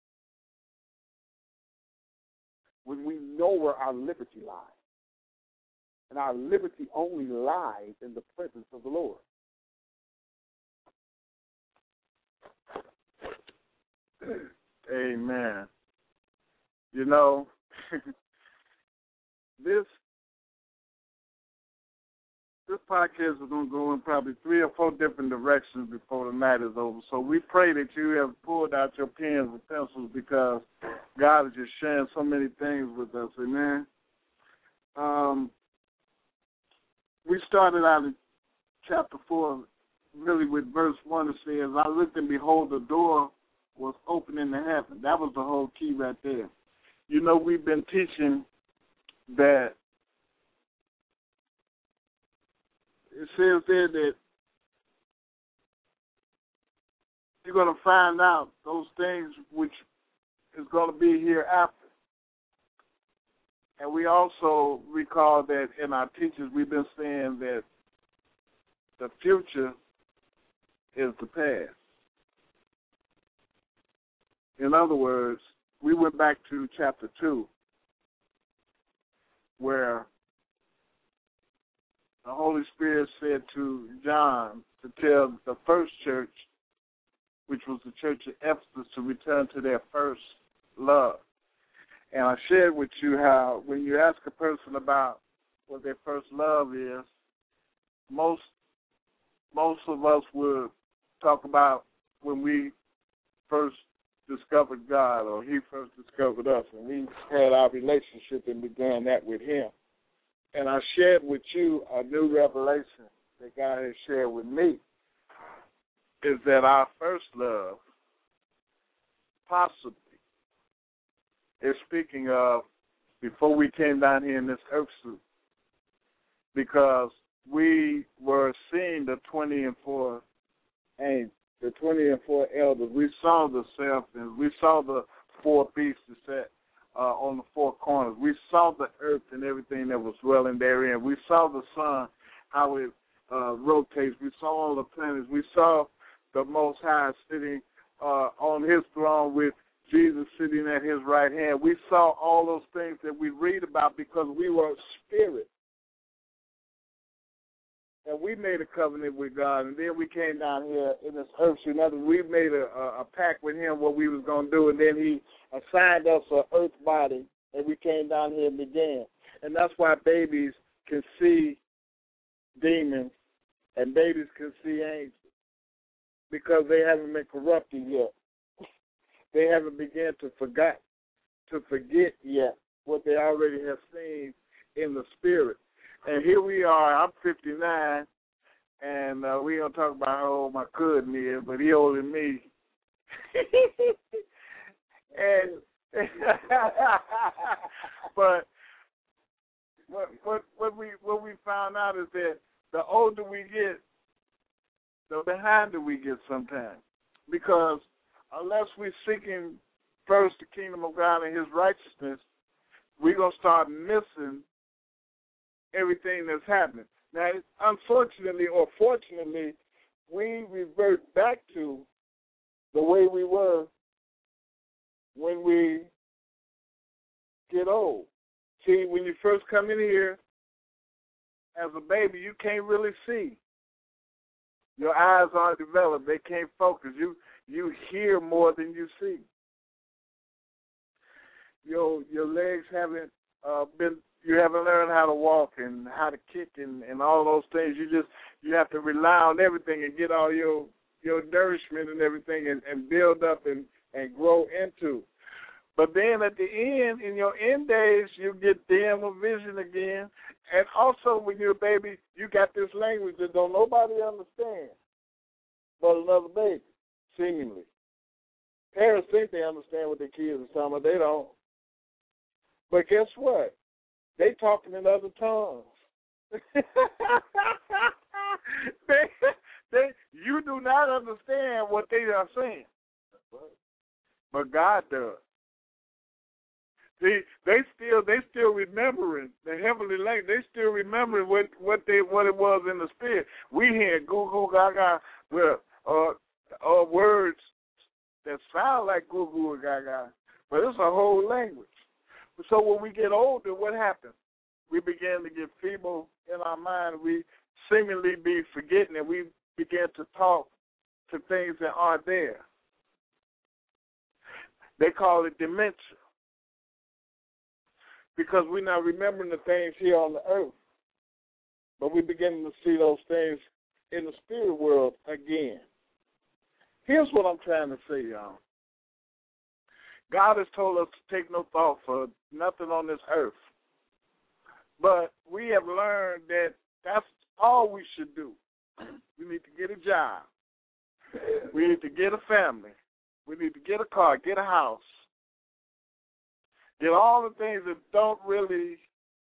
when we know where our liberty lies. And our liberty only lies in the presence of the Lord. Amen. You know, this podcast is going to go in probably 3 or 4 different directions before the night is over. So we pray that you have pulled out your pens and pencils because God is just sharing so many things with us. Amen. We started out in chapter 4 really with verse 1. It says, I looked and behold, the door was open in the heaven. That was the whole key right there. You know, we've been teaching that it says there that you're going to find out those things which is going to be hereafter. And we also recall that in our teachings we've been saying that the future is the past. In other words, we went back to chapter 2 where the Holy Spirit said to John to tell the first church, which was the church of Ephesus, to return to their first love. And I shared with you how when you ask a person about what their first love is, most of us would talk about when we first discovered God or he first discovered us and we had our relationship and began that with him. And I shared with you a new revelation that God has shared with me is that our first love possibly is speaking of before we came down here in this earth suit, because we were seeing the 24 angels, the 24 elders. We saw the seraphims. We saw the 4 beasts that sat on the 4 corners. We saw the earth and everything that was dwelling therein. We saw the sun, how it rotates. We saw all the planets. We saw the Most High sitting on his throne with Jesus sitting at his right hand. We saw all those things that we read about because we were spirit. And we made a covenant with God, and then we came down here in this earth. We made a pact with him what we was going to do, and then he assigned us an earth body, and we came down here and began. And that's why babies can see demons and babies can see angels, because they haven't been corrupted yet. They haven't begun to forget yet what they already have seen in the spirit. And here we are. I'm 59, and we don't talk about how old my cousin is, but he older than me. And but what we found out is that the older we get, the behinder we get sometimes. Because unless we're seeking first the kingdom of God and his righteousness, we're going to start missing everything that's happening. Now, unfortunately or fortunately, we revert back to the way we were when we get old. See, when you first come in here as a baby, you can't really see. Your eyes aren't developed. They can't focus. You hear more than you see. Your legs haven't you haven't learned how to walk and how to kick and all those things. You have to rely on everything and get all your nourishment and everything and build up and grow into. But then at the end, in your end days, you get dim of vision again. And also when you're a baby, you got this language that don't nobody understand but another baby, seemingly. Parents think they understand what their kids are talking about. They don't. But guess what? They talking in other tongues. You do not understand what they are saying. But God does. See, they still remembering the heavenly language. They still remembering what it was in the spirit. We hear goo goo gaga words that sound like goo goo gaga, but it's a whole language. So when we get older, what happens? We begin to get feeble in our mind. We seemingly be forgetting, and we begin to talk to things that aren't there. They call it dementia, because we're not remembering the things here on the earth, but we're beginning to see those things in the spirit world again. Here's what I'm trying to say, y'all. God has told us to take no thought for nothing on this earth. But we have learned that that's all we should do. We need to get a job. We need to get a family. We need to get a car, get a house. Get all the things that don't really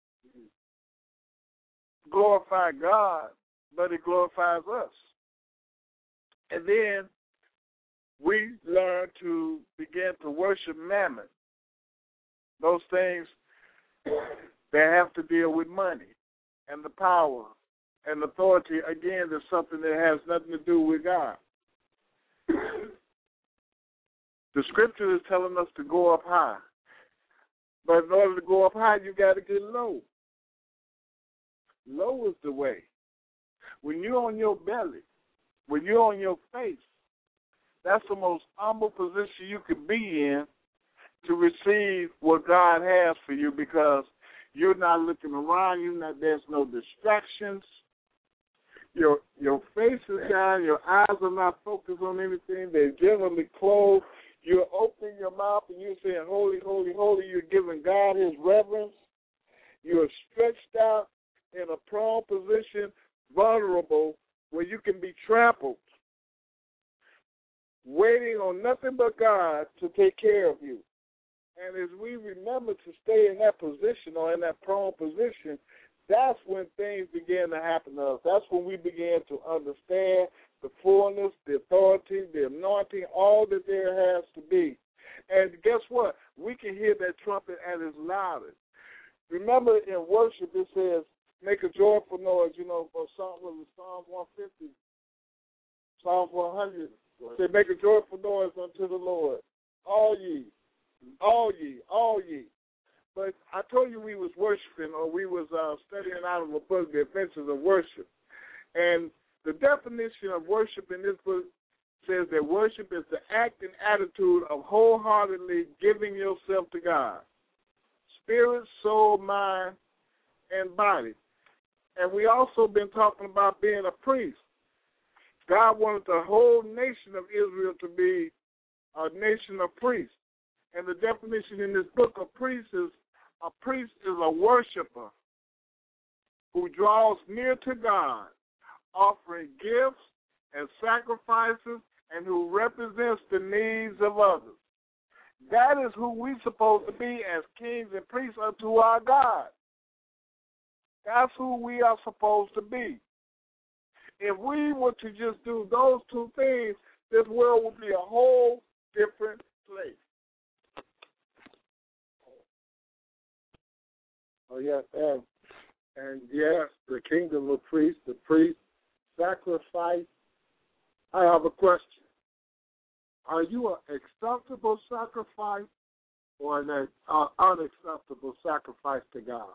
glorify God, but it glorifies us. And then we learn to begin to worship mammon, those things that have to deal with money and the power and authority. Again, there's something that has nothing to do with God. The scripture is telling us to go up high. But in order to go up high, you got to get low. Low is the way. When you're on your belly, when you're on your face, that's the most humble position you could be in to receive what God has for you, because you're not looking around. There's no distractions. Your face is down. Your eyes are not focused on anything. They're generally closed. You're opening your mouth and you're saying, holy, holy, holy. You're giving God his reverence. You're stretched out in a prone position, vulnerable, where you can be trampled, waiting on nothing but God to take care of you. And as we remember to stay in that position or in that prone position, that's when things begin to happen to us. That's when we begin to understand the fullness, the authority, the anointing, all that there has to be. And guess what? We can hear that trumpet at its loudest. Remember in worship it says, make a joyful noise, for Psalms 150, Psalms 100. Say, make a joyful noise unto the Lord, all ye, all ye, all ye. But I told you we was worshiping, or we was studying out of a book, The Adventures of Worship. And the definition of worship in this book says that worship is the act and attitude of wholeheartedly giving yourself to God, spirit, soul, mind, and body. And we also been talking about being a priest. God wanted the whole nation of Israel to be a nation of priests. And the definition in this book of priests is a worshiper who draws near to God, offering gifts and sacrifices, and who represents the needs of others. That is who we're supposed to be as kings and priests unto our God. That's who we are supposed to be. If we were to just do those two things, this world will be a whole different place. Oh, yes, and yes, the kingdom of priests, the priest, sacrifice. I have a question. Are you an acceptable sacrifice or an unacceptable sacrifice to God?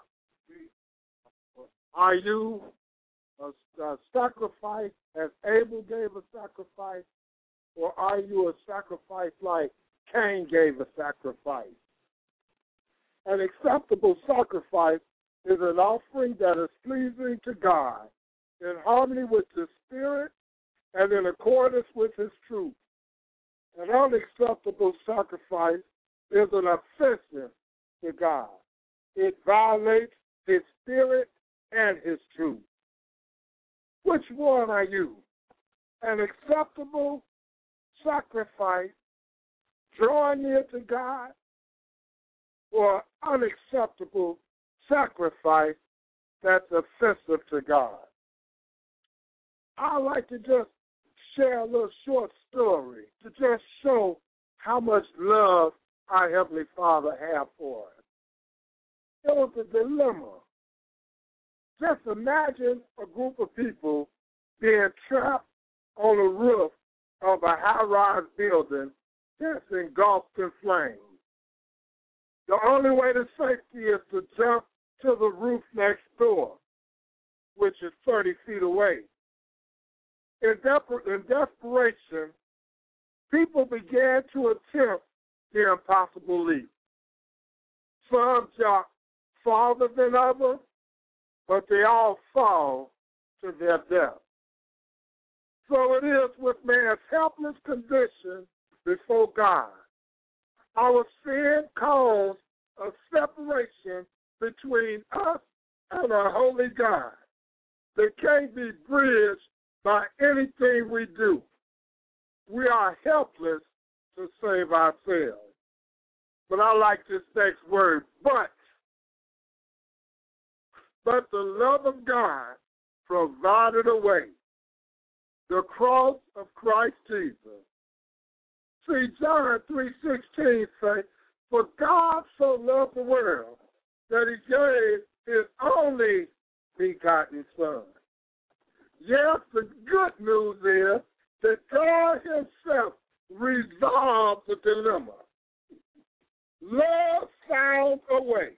Are you a sacrifice as Abel gave a sacrifice, or are you a sacrifice like Cain gave a sacrifice? An acceptable sacrifice is an offering that is pleasing to God, in harmony with the Spirit and in accordance with His truth. An unacceptable sacrifice is an offensive to God. It violates His Spirit and His truth. Which one are you? An acceptable sacrifice, drawing near to God, or unacceptable sacrifice that's offensive to God? I'd like to just share a little short story to just show how much love our Heavenly Father has for us. It was a dilemma. Just imagine a group of people being trapped on the roof of a high-rise building that's engulfed in flames. The only way to safety is to jump to the roof next door, which is 30 feet away. In desperation, people began to attempt the impossible leap. Some jump farther than others, but they all fall to their death. So it is with man's helpless condition before God. Our sin caused a separation between us and our holy God that can't be bridged by anything we do. We are helpless to save ourselves. But I like this next word, but the love of God provided a way, the cross of Christ Jesus. See, John 3:16 says, for God so loved the world that He gave His only begotten Son. Yes, the good news is that God Himself resolved the dilemma. Love found a way.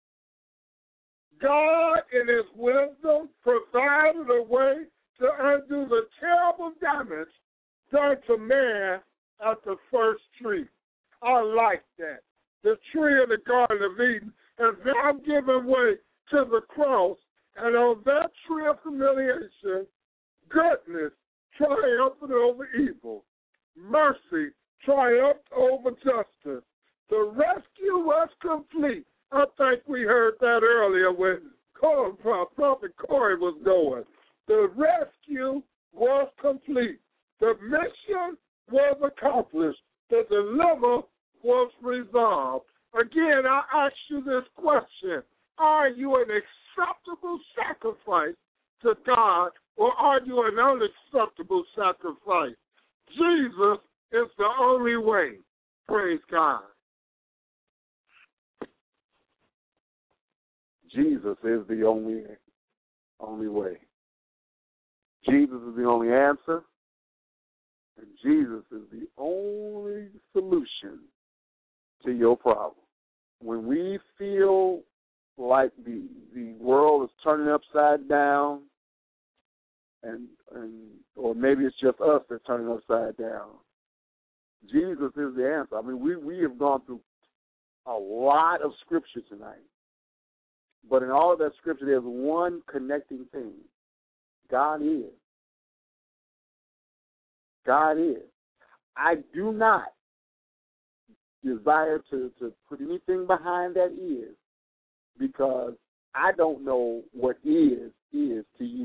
God, in His wisdom, provided a way to undo the terrible damage done to man at the first tree. I like that. The tree in the Garden of Eden has now given way to the cross, and on that tree of humiliation, goodness triumphed over evil. Mercy triumphed over justice. The rescue was complete. I think we heard that earlier when Prophet Corey was going. The rescue was complete. The mission was accomplished. The dilemma was resolved. Again, I ask you this question. Are you an acceptable sacrifice to God, or are you an unacceptable sacrifice? Jesus is the only way. Praise God. Jesus is the only way. Jesus is the only answer, and Jesus is the only solution to your problem. When we feel like the world is turning upside down, or maybe it's just us that's turning upside down, Jesus is the answer. I mean, we have gone through a lot of scripture tonight. But in all of that scripture, there's one connecting thing. God is. God is. I do not desire to put anything behind that is, because I don't know what is to you.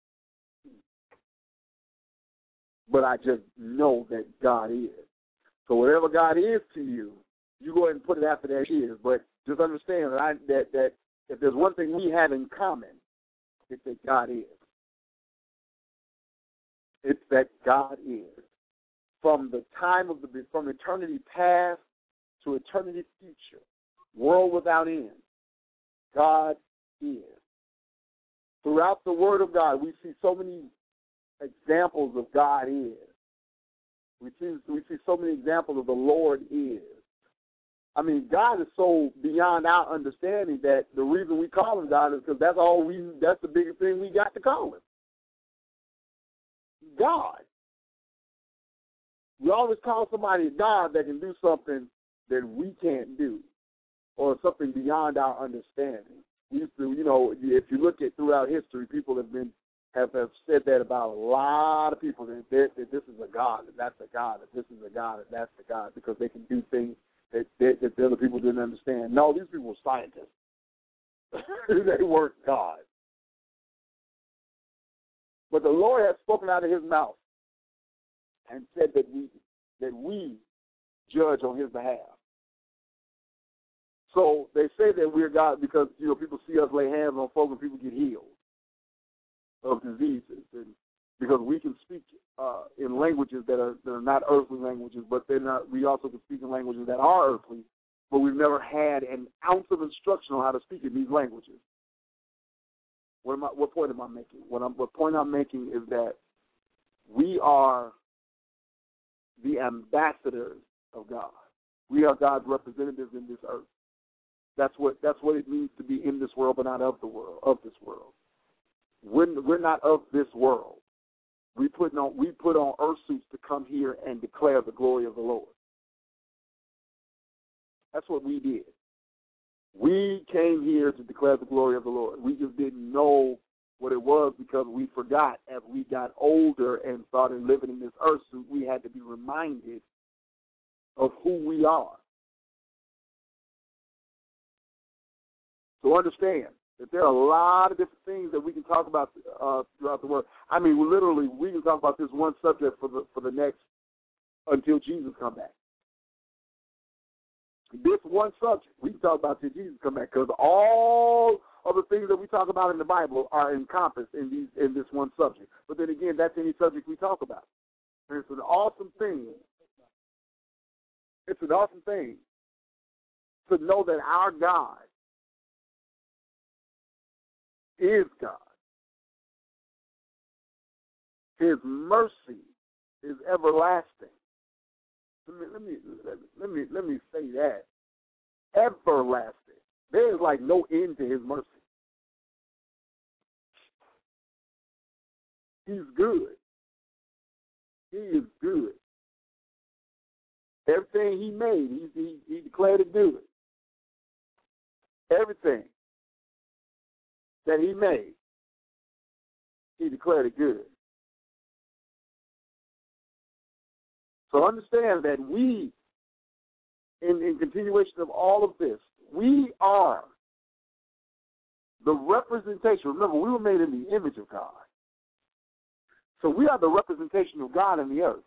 But I just know that God is. So whatever God is to you, you go ahead and put it after that is. But just understand that if there's one thing we have in common, it's that God is. It's that God is. from the time of from eternity past to eternity future, world without end, God is. Throughout the Word of God, we see so many examples of God is. We see so many examples of the Lord is. I mean, God is so beyond our understanding that the reason we call him God is because that's the biggest thing we got to call him. God. We always call somebody God that can do something that we can't do, or something beyond our understanding. We used to, if you look at throughout history, people have said that about a lot of people, that this is a God, and that's a God, and this is a God, and that's a God, because they can do things that the other people didn't understand. No, these people were scientists. They weren't God. But the Lord has spoken out of his mouth and said that we judge on his behalf. So they say that we're God because, people see us lay hands on folks and people get healed of diseases, and because we can speak in languages that are not earthly languages, but we also can speak in languages that are earthly, but we've never had an ounce of instruction on how to speak in these languages. What point am I making? What point I'm making is that we are the ambassadors of God. We are God's representatives in this earth. That's what it means to be in this world, but not of this world. We're not of this world. We put on earth suits to come here and declare the glory of the Lord. That's what we did. We came here to declare the glory of the Lord. We just didn't know what it was because we forgot. As we got older and started living in this earth suit, we had to be reminded of who we are. So understand that there are a lot of different things that we can talk about throughout the world. I mean, we can talk about this one subject for the next, until Jesus comes back. This one subject we can talk about till Jesus comes back, because all of the things that we talk about in the Bible are encompassed in this one subject. But then again, that's any subject we talk about. And it's an awesome thing. It's an awesome thing to know that our God is God. His mercy is everlasting. Let me say that. Everlasting. There is like no end to his mercy. He's good. He is good. Everything he made, he declared it good. Everything that he made, he declared it good. So understand that we, in continuation of all of this, we are the representation. Remember, we were made in the image of God. So we are the representation of God in the earth.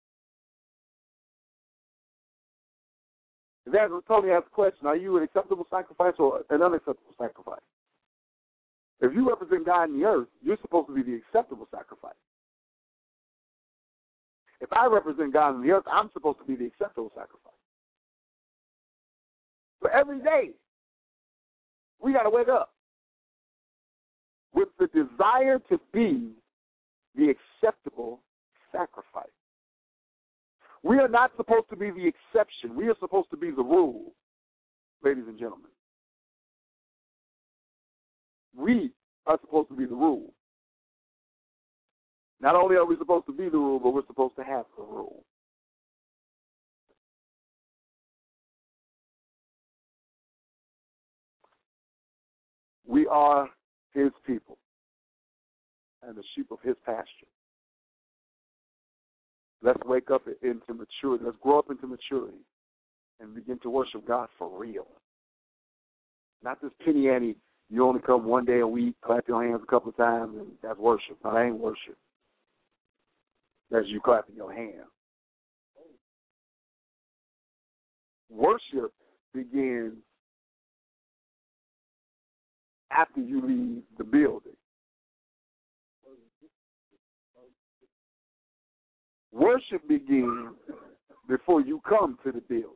Evangelist Tony asked the question, are you an acceptable sacrifice or an unacceptable sacrifice? If you represent God in the earth, you're supposed to be the acceptable sacrifice. If I represent God in the earth, I'm supposed to be the acceptable sacrifice. But every day, we got to wake up with the desire to be the acceptable sacrifice. We are not supposed to be the exception. We are supposed to be the rule, ladies and gentlemen. We are supposed to be the rule. Not only are we supposed to be the rule, but we're supposed to have the rule. We are his people and the sheep of his pasture. Let's wake up into maturity. Let's grow up into maturity and begin to worship God for real. Not this penny ante, you only come one day a week, clap your hands a couple of times, and that's worship. No, that ain't worship. That's you clapping your hands. Worship begins after you leave the building. Worship begins before you come to the building.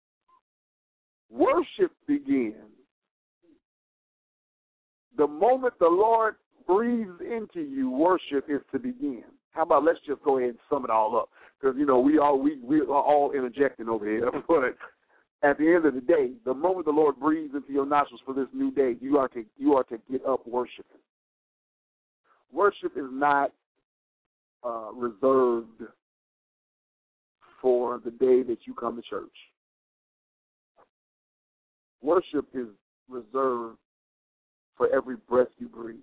Worship begins the moment the Lord breathes into you. Worship is to begin. How about let's just go ahead and sum it all up, because we are all interjecting over here. But at the end of the day, the moment the Lord breathes into your nostrils for this new day, you are to get up worshiping. Worship is not reserved for the day that you come to church. Worship is reserved for every breath you breathe.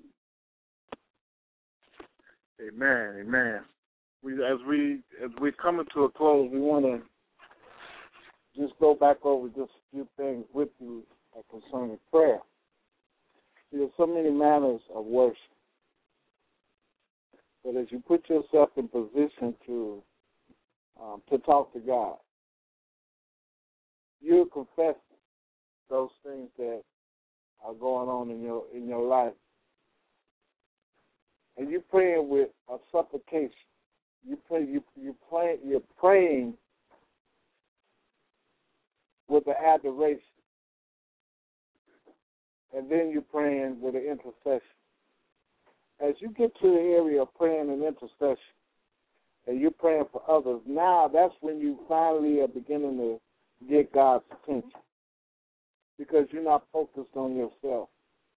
Amen, amen. As we come to a close, we want to just go back over just a few things with you concerning prayer. There's so many manners of worship. But as you put yourself in position to talk to God, you're confessing those things that are going on in your life. And you're praying with a supplication. You're praying with an adoration. And then you're praying with an intercession. As you get to the area of praying and intercession, and you're praying for others, now that's when you finally are beginning to get God's attention, because you're not focused on yourself.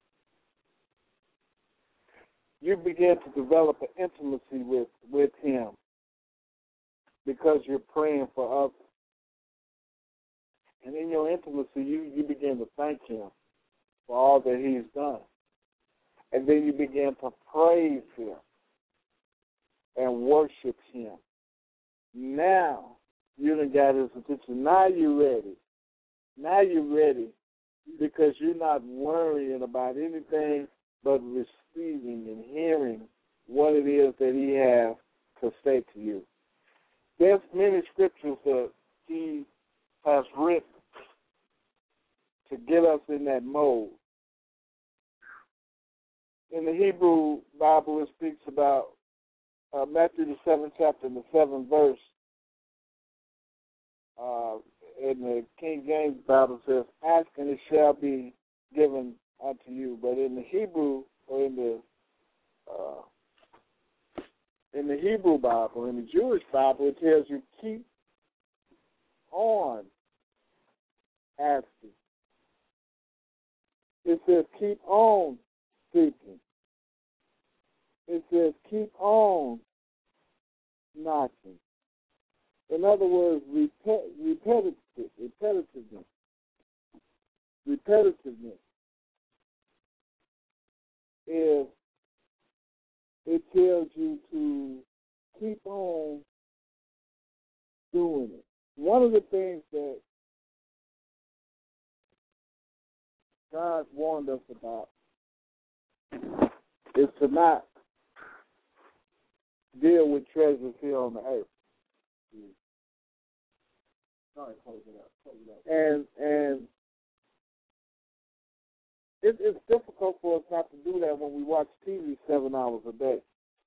You begin to develop an intimacy with Him because you're praying for others. And in your intimacy, you begin to thank Him for all that He's done. And then you begin to praise Him and worship Him. Now you done got His attention. Now you're ready. Now you're ready because you're not worrying about anything but receiving and hearing what it is that He has to say to you. There's many scriptures that He has written to get us in that mode. In the Hebrew Bible, it speaks about Matthew the 7th chapter and the 7th verse. In the King James Bible says, "Ask and it shall be given unto you." But in the Hebrew, or in the Hebrew Bible, in the Jewish Bible, it tells you keep on asking. It says keep on seeking. It says keep on knocking. In other words, repetitiveness. Repetitiveness is, it tells you to keep on doing it. One of the things that God warned us about is to not deal with treasures here on the earth. And it's difficult for us not to do that when we watch TV 7 hours a day.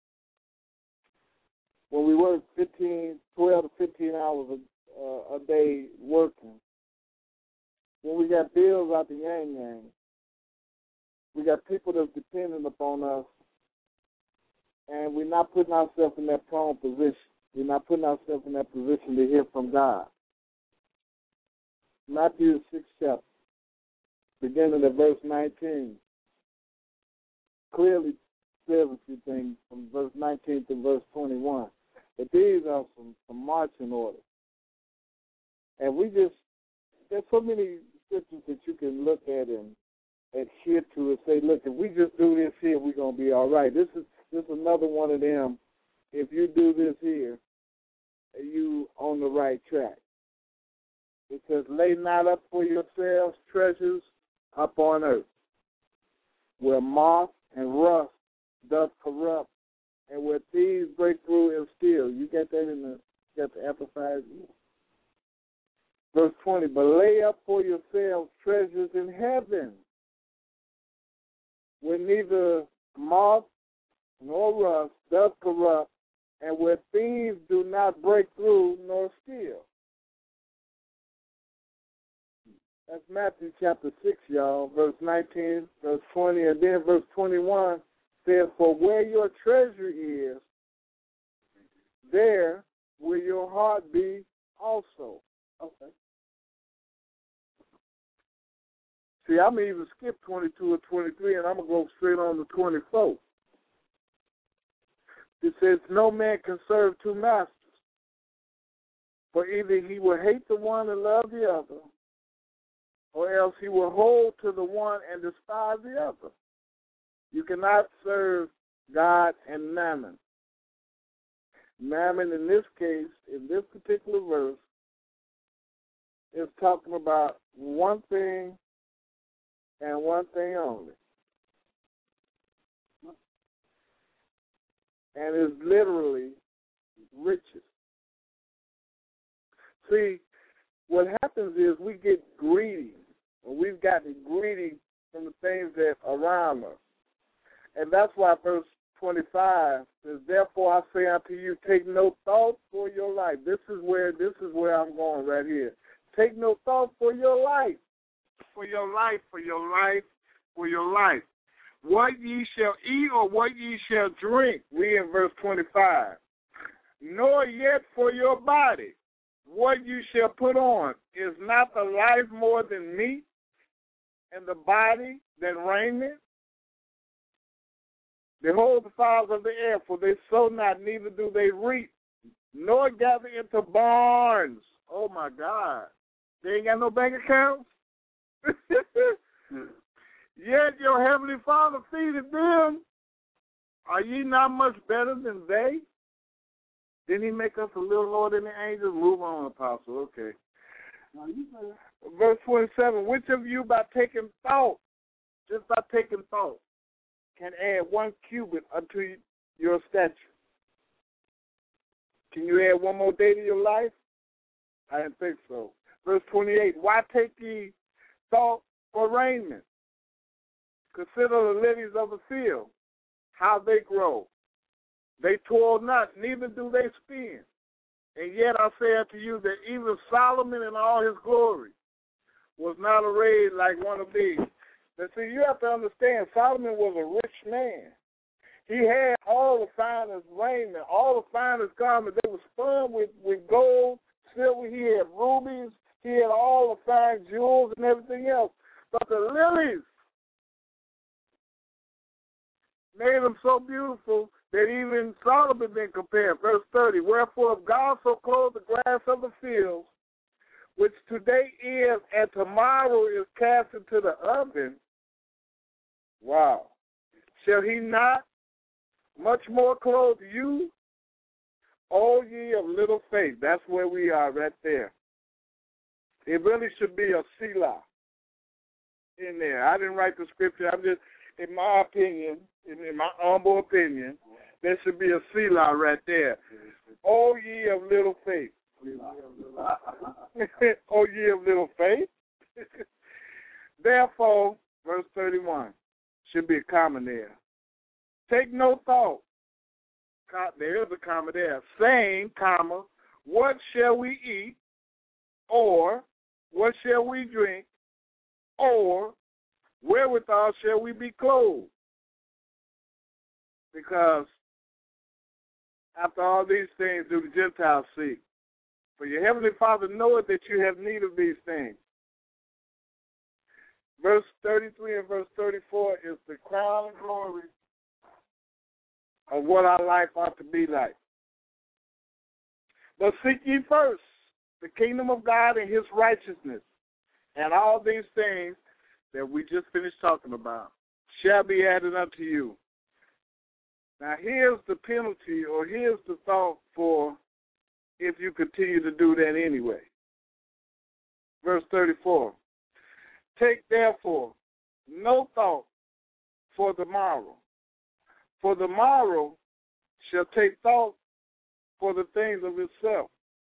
When we work 12 to 15 hours a day working. When we got bills out the yang. We got people that's dependent upon us, and we're not putting ourselves in that prone position. We're not putting ourselves in that position to hear from God. Matthew 6th chapter, beginning at verse 19, clearly says a few things from verse 19 to verse 21. But these are some marching orders. And there's so many scriptures that you can look at and adhere to and say, look, if we just do this here, we're going to be all right. This is another one of them. If you do this here, you on the right track. It says, lay not up for yourselves treasures up on earth, where moth and rust doth corrupt, and where thieves break through and steal. You got that got the Amplified? Verse 20, but lay up for yourselves treasures in heaven, where neither moth nor rust doth corrupt, and where thieves do not break through nor steal. That's Matthew chapter 6, y'all, verse 19, verse 20, and then verse 21 says, for where your treasure is, there will your heart be also. Okay. See, I'm going to even skip 22 or 23, and I'm going to go straight on to 24. It says, no man can serve two masters, for either he will hate the one and love the other, or else he will hold to the one and despise the other. You cannot serve God and mammon. Mammon, in this case, in this particular verse, is talking about one thing and one thing only. And is literally riches. See, what happens is we get greedy, or we've gotten greedy from the things that are around us. And that's why verse 25 says, therefore I say unto you, take no thought for your life. This is where I'm going right here. Take no thought for your life. For your life, for your life, for your life. What ye shall eat or what ye shall drink. We in verse 25. Nor yet for your body, what you shall put on. Is not the life more than meat, and the body than raiment? Behold the fowls of the air, for they sow not, neither do they reap, nor gather into barns. Oh, my God. They ain't got no bank accounts? Yet your heavenly Father feedeth them. Are ye not much better than they? Didn't he make us a little lower than the angels? Move on, Apostle. Okay. Verse 27, which of you by taking thought, just by taking thought, can add 1 cubit unto your stature? Can you add one more day to your life? I didn't think so. Verse 28, why take ye thought for raiment? Consider the lilies of the field, how they grow. They toil not, neither do they spin. And yet I say unto you that even Solomon in all his glory was not arrayed like one of these. But see, you have to understand, Solomon was a rich man. He had all the finest raiment, all the finest garments. They were spun with gold, silver. He had rubies. He had all the fine jewels and everything else. But the lilies made them so beautiful that even Solomon didn't compare. Verse 30, wherefore if God so clothed the grass of the fields, which today is and tomorrow is cast into the oven, wow, shall he not much more clothe you, O ye of little faith? That's where we are right there. It really should be a Selah in there. I didn't write the scripture. I'm just, in my opinion, in my humble opinion, there should be a Selah right there. O ye of little faith. O ye of little faith. Therefore, verse 31 should be a comma there. Take no thought. There is a comma there. Saying, comma, what shall we eat? Or what shall we drink? Or wherewithal shall we be clothed? Because after all these things do the Gentiles seek. For your heavenly Father knoweth that you have need of these things. Verse 33 and verse 34 is the crown and glory of what our life ought to be like. But seek ye first the kingdom of God and his righteousness, and all these things that we just finished talking about shall be added unto you. Now here's the penalty, or here's the thought for if you continue to do that anyway. Verse 34. Take therefore no thought for the morrow, for the morrow shall take thought for the things of itself.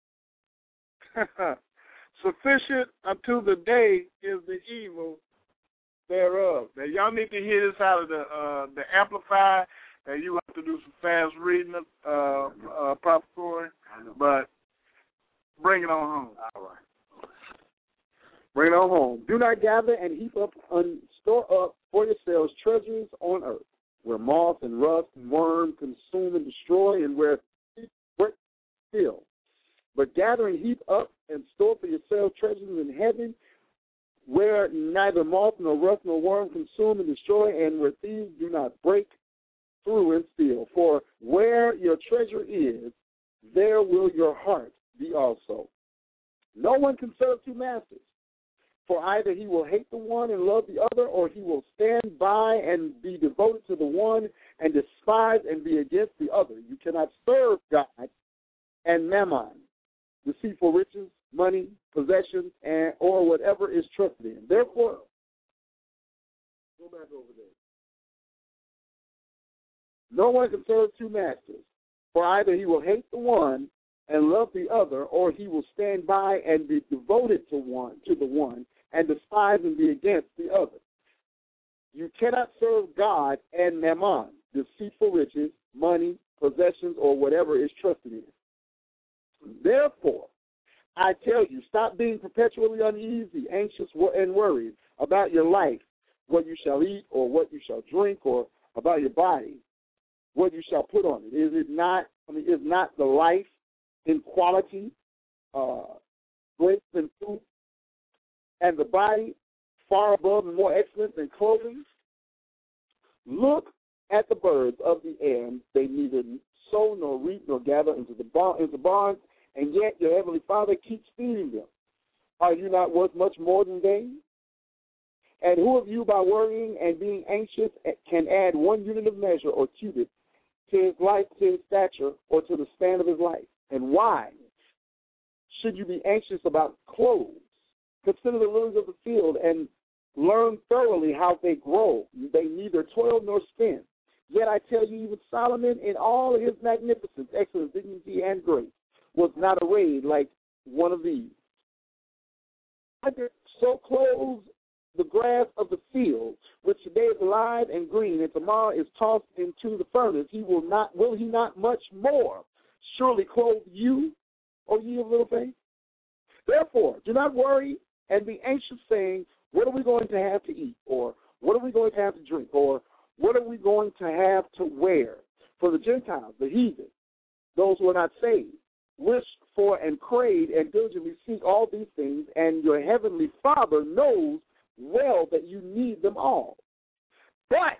Sufficient unto the day is the evil thereof. Now y'all need to hear this out of the Amplified. And you have to do some fast reading, Now home. Do not gather and heap up and store up for yourselves treasures on earth, where moth and rust and worm consume and destroy, and where thieves steal. But gather and heap up and store for yourselves treasures in heaven, where neither moth nor rust nor worm consume and destroy, and where thieves do not break through and steal. For where your treasure is, there will your heart be also. No one can serve two masters, for either he will hate the one and love the other, or he will stand by and be devoted to the one and despise and be against the other. You cannot serve God and mammon, deceitful riches, money, possessions, or whatever is trusted in. Therefore, go back over there. No one can serve two masters, for either he will hate the one and love the other, or he will stand by and be devoted to the one and despise and be against the other. You cannot serve God and mammon, deceitful riches, money, possessions, or whatever is trusted in. Therefore, I tell you, stop being perpetually uneasy, anxious, and worried about your life, what you shall eat or what you shall drink, or about your body, what you shall put on it. Is not the life in quality greater than food, and the body far above and more excellent than clothing? Look at the birds of the air; they neither sow nor reap nor gather into barns, and yet your heavenly Father keeps feeding them. Are you not worth much more than they? And who of you, by worrying and being anxious, can add 1 unit of measure or cubit to his life, to his stature, or to the span of his life? And why should you be anxious about clothes? Consider the lilies of the field and learn thoroughly how they grow. They neither toil nor spin. Yet I tell you, even Solomon in all his magnificence, excellence, dignity, and grace was not arrayed like one of these. So clothes the grass of the field, which today is alive and green, and tomorrow is tossed into the furnace. Will he not much more surely clothe you, O ye of little faith? Therefore, do not worry and be anxious, saying, what are we going to have to eat? Or what are we going to have to drink? Or what are we going to have to wear? For the Gentiles, the heathen, those who are not saved, wish for and crave and diligently seek all these things, and your heavenly Father knows well that you need them all. But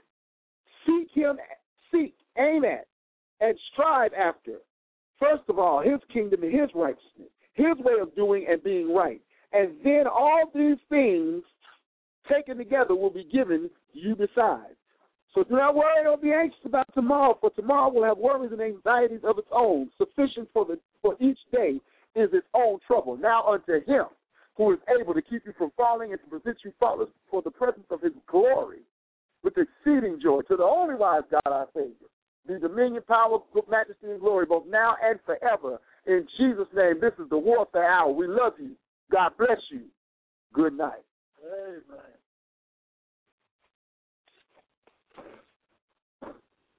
aim at, and strive after, first of all, his kingdom and his righteousness, his way of doing and being right. And then all these things taken together will be given you besides. So do not worry or be anxious about tomorrow, for tomorrow will have worries and anxieties of its own. Sufficient for each day is its own trouble. Now unto him who is able to keep you from falling and to present you faultless for the presence of his glory with exceeding joy, to the only wise God our Savior, be dominion, power, majesty, and glory, both now and forever. In Jesus' name, this is the warfare hour. We love you. God bless you. Good night. Amen.